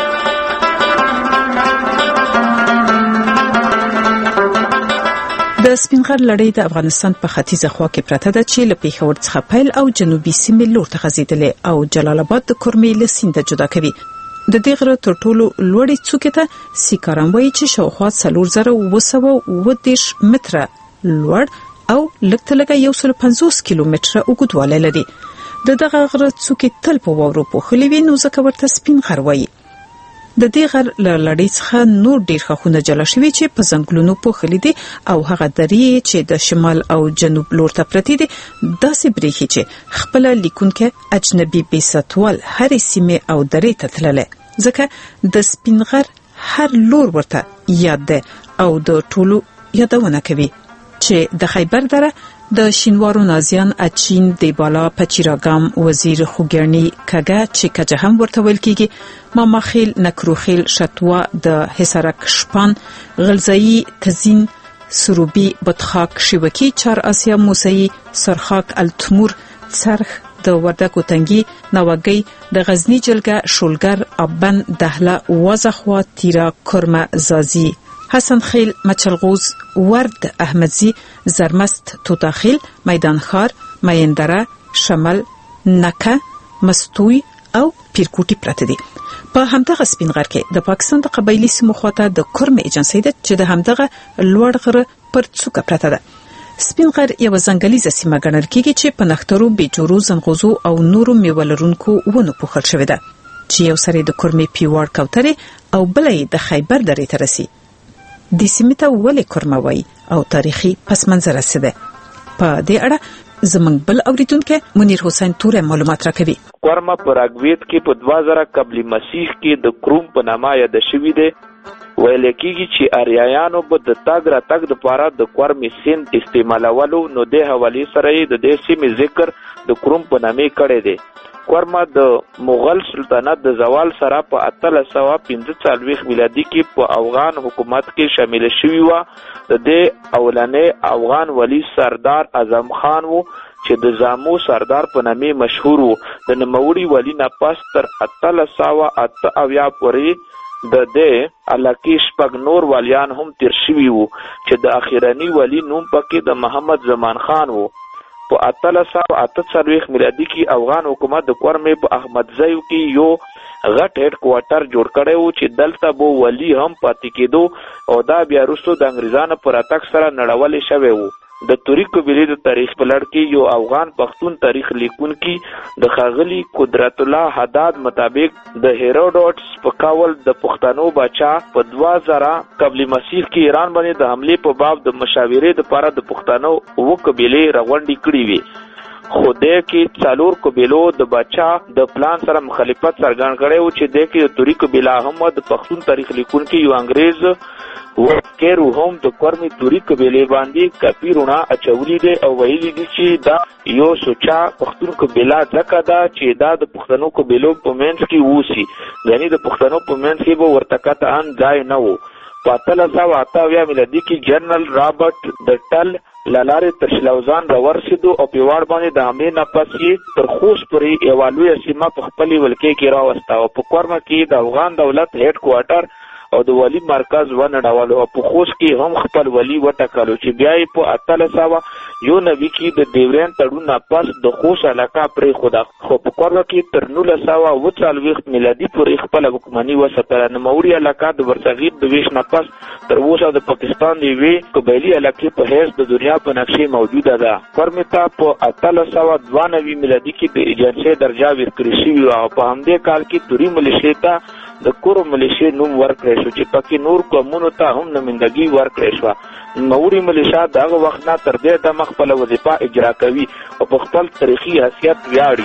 د سپینغر لړۍ د افغانستان په ختیځه خوا کې پرته ده چې له پېښور څخه پیل او جنوبي سیمې لور ته غځېدلې او جلال آباد د کورمې له سینده جدا کوي. د دې غره تر ټولو لوړې څوکې ته سیکارام وایي چې شاوخوا څلور زره اوه سوه اووه دېرش متره لوړ او لږ تر لږه یو سل پنځوس کیلومتره اوږدوالی لري. د دغه غره څوکې تل په واورو پوښلې وي نو ځکه ورته سپین غر وایي. د دې غر له لړۍ څخه نور ډېر ښاخونه جلا شوي چې په ځنګلونو پوښلي دي او هغه درې چې د شمال او جنوب لور ته پرتې دي داسې برېښي چې خپله لیکونکي اجنبي بیاستوال هرې سیمې او درې ته تللی ځکه د سپین غر هر لور ورته یاد ده او د ټولو یادونه کوي چې د خیبر دره د شینوارو نازیان اچین دیبالا پچیراګام وزیر خوګرنی کګه چې کجه هم ورته ویل کیږي ماماخیل نکروخیل شتوا د حصارک شپان غلزایی تزین سروبي بطخاک شیوکی چار آسیا موسی سرخاک التمور سرخ د وردګو تنګي نوګي د غزنی جلګه شولګر ابن دهله وزخوا تیرا کرمه زازی حسن خیل مچلغوز ورد احمدزی زرمست توتاخیل میدان خار مایندره شمل نکه مستوی او پیرکوټي پراته دي. په همدغه سپین غر کې د پاکستان د قبایلی سیمو خواته د کورمې ایجنسۍ ده چې د همدغه لوړ غره پر څوکه پراته ده. سپین غر یو ځنګلیزه سیمه ګڼل کیږي چې په نخترو، بیجورو، زنغوزو او نورو میوه لرونکو ونو پوښل شوې ده چې یو سره د کورمې پیوړ کوترې او بلې د خیبر درې ته رسي. د سیمې ته ولې کورمه وایي او تاریخي پس منظره څه ده؟ په دې اړه زمنګ بل اوریدونکو منیر حسین توره معلومات راکوي. کورمه په راګویت کې په دوه زره قبل مسیح کې د کروم په نامه یاد شوی دی. ویل کېږي چې اریایانو به د تاګ را تاګ د پاره د کورمې سیند استعمالولو، نو د حواله سره د دې سیمې ذکر د کروم په نامه کړی دی. کورمه د مغل سلطنت د زوال سره په اتلس سوه پنځه څلوېښت میلادي کې په افغان حکومت کې شامل شوی و. د دې اولنې افغان ولی سردار اعظم خان وو چې د زامو سردار په نامه مشهور وو. د نوموړي ولی نه پس تر اتلس سوه اته اویا پورې د دې علاقې شپږ نور والیان هم تیر شوي وو چې د اخیرنی ولی نوم پکې د محمد زمان خان وو. په اتلس سوه اته څلوېښت میلادي کې افغان حکومت د کورمې په احمدزیو کې یو غټ هډ کوارټر جوړ کړی وو چې دلته به ولی هم پاتې کېدو او دا بیا وروسته د انګریزانو پر راتګ سره نړولې شوی وو. د توري قبیلې د تاریخ په لړ کې یو افغان پښتون تاریخ لیکونکي د ښاغلي قدرت الله حداد مطابق د هیروډوټس په قول د پښتنو بچا په دوه زره قبل مسیح کې ایران باندې د حمله په باب د مشاورې لپاره د پښتنو او قبیلې راغونډې کړې وي. خو دې کې څلور قبیلو د بچا د پلان سره مخالفت څرګند کړی و چې دې کې د توري قبیله هم د پښتون تاریخ لیکونکي یو انګريز ورکیرو هم د کورمې توري قبیلې باندې کاپیرونه اچولې دي او ویلي دي چې دا یو سوچا پښتون قبیله ځکه دا چې دا د پښتنو قبیلو په منځ کې ووسی، یعنی د پښتنو په منځ کې به ورته کته ان ځای نه وو. په اتلس سوه اته اویا میلادي کې جنرال رابرټ د ټل لارې تر شلوزان راورسېدو او په واړ باندې د حملې نه پس یې تر خوست پورې یوه لویه سیمه په خپلې ولکې کې راوسته او په کورمه کې د افغان دولت هیډ کوارټر او د ولی مرکز ونډول او په خوست کې هم خپل ولی وټاکلو چې بیا یې په اتلس سوه یو نوي کې د ډیورین تړون نه پس د خوست علاقه پرېښوده. خو په کورمه کې تر نولس سوه اوه څلوېښت میلادي پورې خپله واکمني وساتله. نوموړي علاقه د برصغیر د ویش نه پس تر اوسه د پاکستان د یوې قبایلي علاقې په حیث د دنیا په نقشې موجوده ده. کورمې ته په اتلس سوه دوه نوي میلادي کې د ایجنسۍ درجه ورکړل شوې وه او په همدې کال کې توري ملیشې ته د کورو ملیشې نوم ورکړی شو چې پکې نور قومونو ته هم نمایندګي ورکړی شوه. نوموړي ملیشه د هغه وخت نه تر دې دمه خپله وظیفه اجرا کوي او په خپل تاریخي حیثیت ویاړي.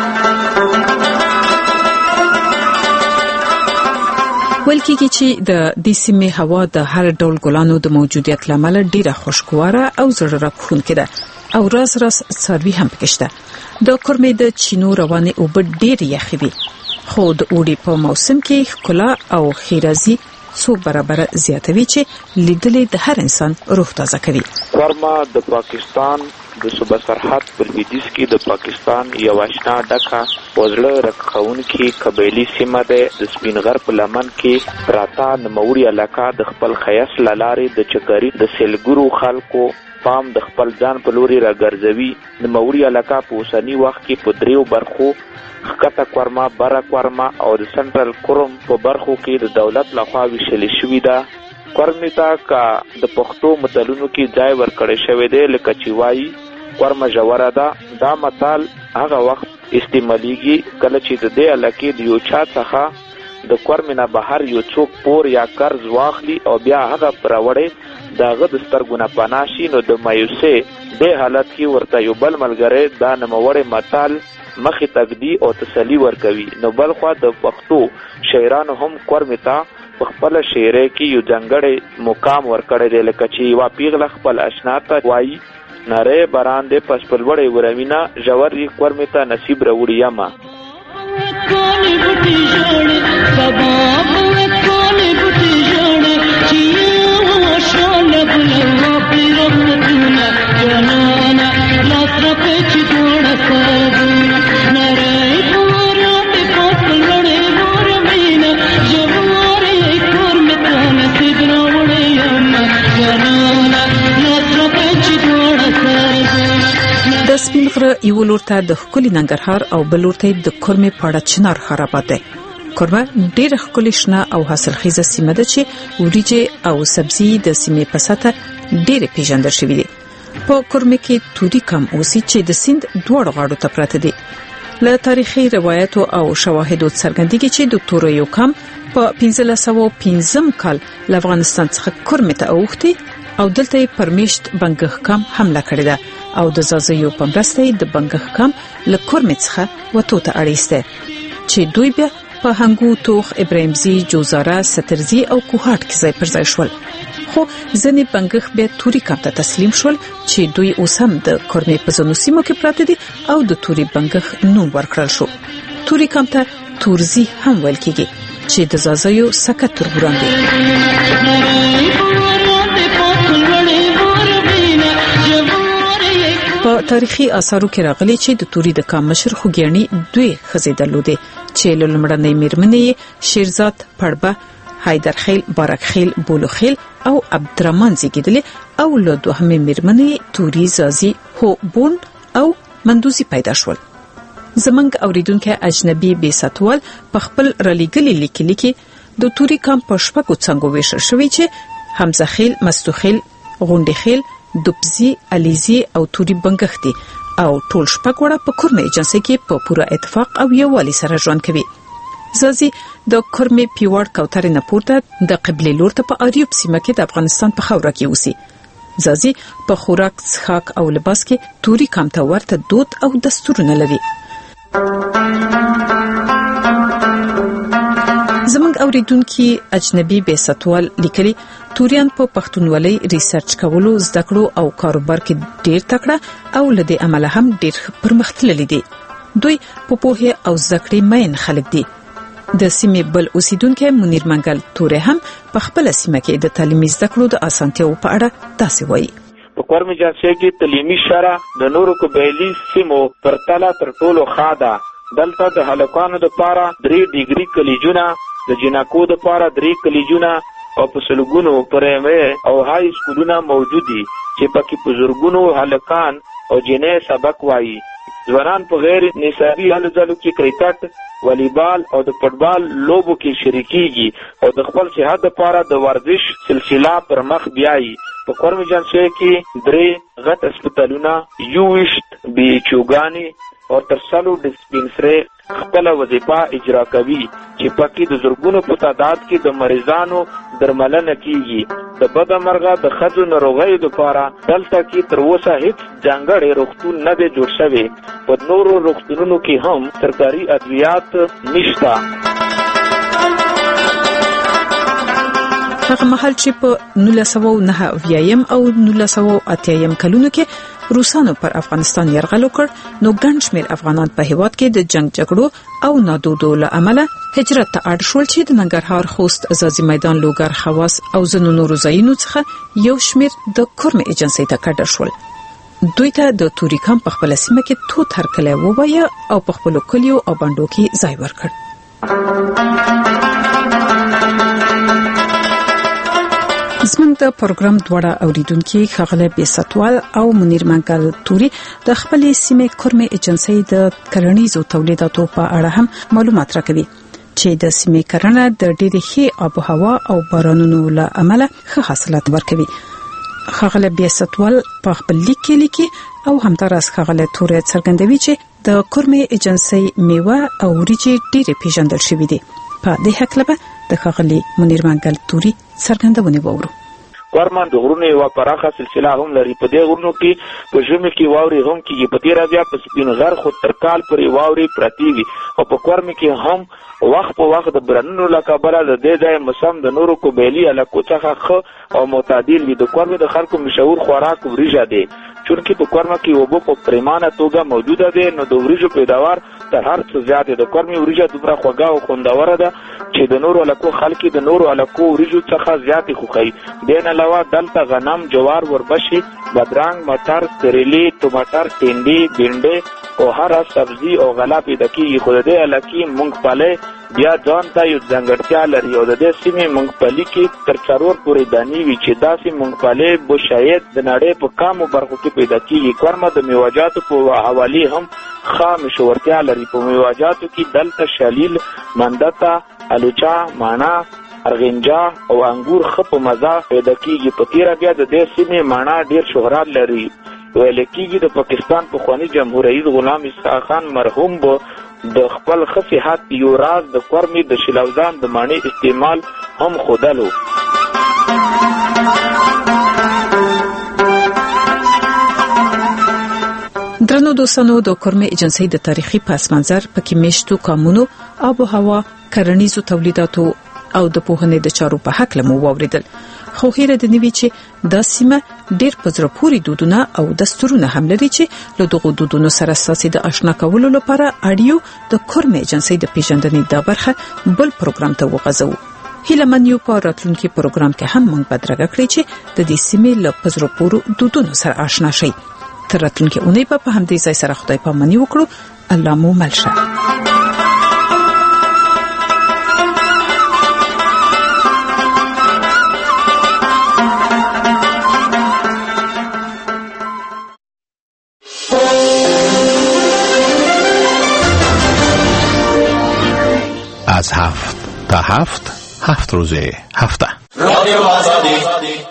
ویل کېږي چې د دې سیمې هوا د هر ډول ګلانو د موجودیت له امله ډېره خوشګواره او زړه راښکونکې ده او راز راز څاروي هم پکې شته. د کورمې د چینو روانې اوبه ډېرې یخې وي، خو د اوړي په موسم کې ښکلا او ښېرازي څو برابر زیاتوي چې لیدلې د هر انسان روح تازه کوي. کورمه د پاکستان د صوبه سرحد په لویدیځ کې د پاکستان یو آشنا ډکه وزړه رکښونکې قبایلي سیمه ده. د سپین غر په لمن کې پراته نوموړي علاقه د خپل ښایست له لارې د چکاري د سیلګرو خلکو پام د خپل ځان په لوري راګرځوي. نوموړي علاقه په اوسني وخت کې په دریو برخو ښکته کورمه، بره کورمه او د سنټرل کورم په برخو کې د دولت لخوا ویشلې شوې ده. کورمې ته که د پښتو متلونو کې ځای ورکړی شوی دی لکه چې وایي کورمه ژوره ده. دا متل هغه وخت استعمالیږي کله چې د دې علاقې د یو چا څخه د کورمې نه بهر یو څوک پور یا قرض واخلي او بیا هغه پراوړی د هغه د سترګو نه پناه شي، نو د مایوسۍ دې حالت کې ورته یو بل ملګری دا نوموړی متل مخې تګدي او تسلي ورکوي. نو بلخوا د پښتو شاعرانو هم کورمې ته په خپله شاعرۍ کې یو ځانګړی مقام ورکړی دی لکه چې یوه پیغله خپل اشنا ته وایي نری باران دی پس په لوړی ورمینه ژور یې کورمې ته نصیب راوړي یمه. د سپین غره یو لور ته د ښکلي ننګرهار او بل لور ته د کورمې پاړه چنار خرابات دی. کورمه ډېره ښکلې شنه او حاصلخیزه سیمه ده چې وریجې او سبزي د سیمې په سطحه ډېرې پیژندل شوي دي. په کورمه کې توري کم اوسي چې د سیند دوړ غاړو ته پراته دي. له تاریخي روایتو او شواهدو څرګندېږي چې د توري کم په پنځه سوه پنځم کال له افغانستان څخه کورمه ته اوختي او دلته پرمیشت بنګخ کم حمله کړې ده او د زازیو په مرسته د بنګخ کم له کورمه څخه وټو ته اړیسته چې دوی بیا په هنګو توخ ابراهیمزي جوزاره سترزي او کوهاټ کې ځای پر ځای شول. خو ځنې بنګخ بیا توري کم ته تسلیم شول چې دوی اوس هم د کورمه په ځینو سیمو کې پراته دي او د توري بنګخ نوم ورکړل شو. توري کم ته تورزي هم ویل کېږي چې د زازیو سکه توربوران دي. په تاریخي آثارو کې راغلي چې د توري د کام مشر خوګیانی دوی خزې درلودې چې لومړنۍ میرمنې شیرزاد پړبه، حیدرخیل، بارکخیل، بولوخیل او عبدالرحمن زیږیدلې او له دوهمې میرمنې توري زازي هو بون او مندوزي پیدا شول. زمنګ اوریدونکو اجنبي بي ساتوال په خپل رلیګلي لیکلي کې د توري کام په شپږو څنګه ویشل شوی چې حمزه خیل، مستوخیل، غونډي خیل، دوبزي، عليزي او توري بنګخ دي او ټول شپږ وړه په کورمه ایجنسي کې په پوره اتفاق او یووالي سره ژوند کوي. زازي د کورمه پیوړ کوترې نه پورته د قبلي لور ته په اریوب سیمه کې د افغانستان په خاوره کې اوسي. زازي په خوراک، څښاک او لباس کې توري کام ته ورته دود او دستورونه لري. زمنګ اوریدونکو اجنبي بي ساتوال لیکلي توریان په پښتونولۍ ریسرچ کولو، زده کړو او کاروبار کې ډېر تکړه او لدی عمله هم ډېر پرمختللي دي. دوی په پوهه او زکړې مین خلک دي. د سیمې بل اوسیدونکو منیر منګل تورې هم په خپل سیمه کې د تعلیمي زده کړو د اسانتیاو په اړه داسې وایي. په کورمه جنسي کې تعلیمي شرح د نورو قبایلی سیمو پرتله تر ټولو ښه ده. دلته د هلکانو لپاره درې ډیګري کالجونه، د جنکو لپاره درې کالجونه او په سلګونو پرایمري او هاي سکولونه موجود دي چې پکې په زورګونو هلکان او جنې سبق وایي. ځوانان په غیر نصابي هلو ځلو کې کرکټ، والیبال او د فوټبال لوبو کې شریکيږي او د خپل صحت لپاره د ورزش سلسله پر مخ بیایي. په کورمه جنسي کې درې غټ هسپتالونه، یوویشت بیچوګانې او ترسلو ډسپنسري خپل وظیفه اجرا کوي چې پکې د زورګونو په تعداد کې د مریضانو درملنه کیږي. د بد مرغه د خځو ناروغیو لپاره دلته کې تر اوسه هیڅ ځانګړی روغتون نه دی جوړ شوی. په نورو روغتونونو کې هم سرکاري ادویات نشته. هغه مهال چې په نولس سوه نهه اویایم او نولس سوه اتیایم کلونو کې روسانو پر افغانستان یرغل وکړ، نو ګڼ شمېر افغانان په هیواد کې د جنگ جګړو او نادودو له امله هجرت ته اړ شول چې د ننګرهار، خوست، ازازي میدان، لوګر، خواص او ځینو نورو ځایونو څخه یو شمېر د کورمه ایجنسۍ ته کډه شول. دوی ته د توري کام په خپل سیمه کې توت هرکلی ووایه او په خپل کلیو او بانډو کې ځای ورکړ. زموږ د پروګرام دوړه اوریدونکو خغله بي ساتوال او منیر منګل توري د خپل سیمې کورمه ایجنسۍ د کرنیزو تولیداتو په اړه هم معلومات راکوي چې د سیمې کرنه د ډېرې ښې آب و هوا او بارانونو له امله ښه حاصلات ورکوي. خغله بي ساتوال په خپل لیک کې لیکي او همداراز خغله توري څرګندوي چې د کورمه ایجنسۍ میوه او وريجې ډېرې پیژندل شوې دي. په دې حقله د خغلی منیر منګل توري څرګندونه وورو. کورمان د غرونو یو پراخه سلسله هم لري. په دې غرونو کې په ژمي کې واوري هم کېږي. په دې راځي په سپین غر خو تر کال پورې واوري پرتی وي او په کورمه کې هم وخت په وخت د برنونو لکابله د دې ځای موسم د نورو قبایلی علاقو څخه ښه او معتدل وي. د کورمه د خلکو مشهور خوراک وریجه دی. چونکه په کورمه کې اوبه په پریمانه توګه موجوده دي، نو د وریجو پیداوار تر هر څه زیات دی. د کورمه وریجه دومره خوږه او خوندوره ده چې د نورو علاقو خلک د نورو علاقو وریجو څخه زیات خوښوي. دین علاوه دلته غنم، جوار، وربشي، بادرنګ، مټر، کریلي، ټماټر، ټنډي، بینډي او هر سبزي او غله پیدا کیږي. خو د دې علاقې مونږپالي بیا ځان ته یو ځانګړتیا لري او د دې سیمې مونږپالي کې تر څلور پورې دانی وي چې داسې مونږپالي به شاید د نړۍ په کامو برخو کې پیدا کیږي. کورمه د میوه‌جاتو په حواله هم ښه مشهورتیا لري. په میوه‌جاتو کې دلته شلیل، مندتا، الوچا، مانا، ارغنجا او انګور خپ مزه پیدا کیږي. په تیرا بیا د دې سیمې مانا ډیر شهرت لري. ویل کېږي د پاکستان پخوانی جمهور رئیس غلام اسحاق خان مرحوم به د خپل خصيحت یو راز د کورمې د شلوزان د معنی استعمال هم خودلو. درنو دوستانو، د کورمې ایجنسۍ د تاریخي پس منظر پکې میشتو قانونو، آب و هوا، کرنیزو تولیداتو او د پوهنې د چارو په حق لمو واوریدل. خو هیره د نوي چې د سیمه ډیر پزره پوری دودونه او دستورونه هم لري چې له دغو دودونو سره ساسي د آشنا کولو لپاره اړیو د کورمې ایجنسۍ د پیژندنې د برخه بل پروګرام ته وغځو. هیله من یو په راتلونکي پروګرام کې هم موږ بدرګه کړی چې د دې سیمې له پزره پورو دودونو سره آشنا شي. تر راتلونکي اونۍ په همدې ځای سره خدای پاماني وکړو. الله مو ملشه. از هفت تا هفت هفت روزه هفته رادیو آزادی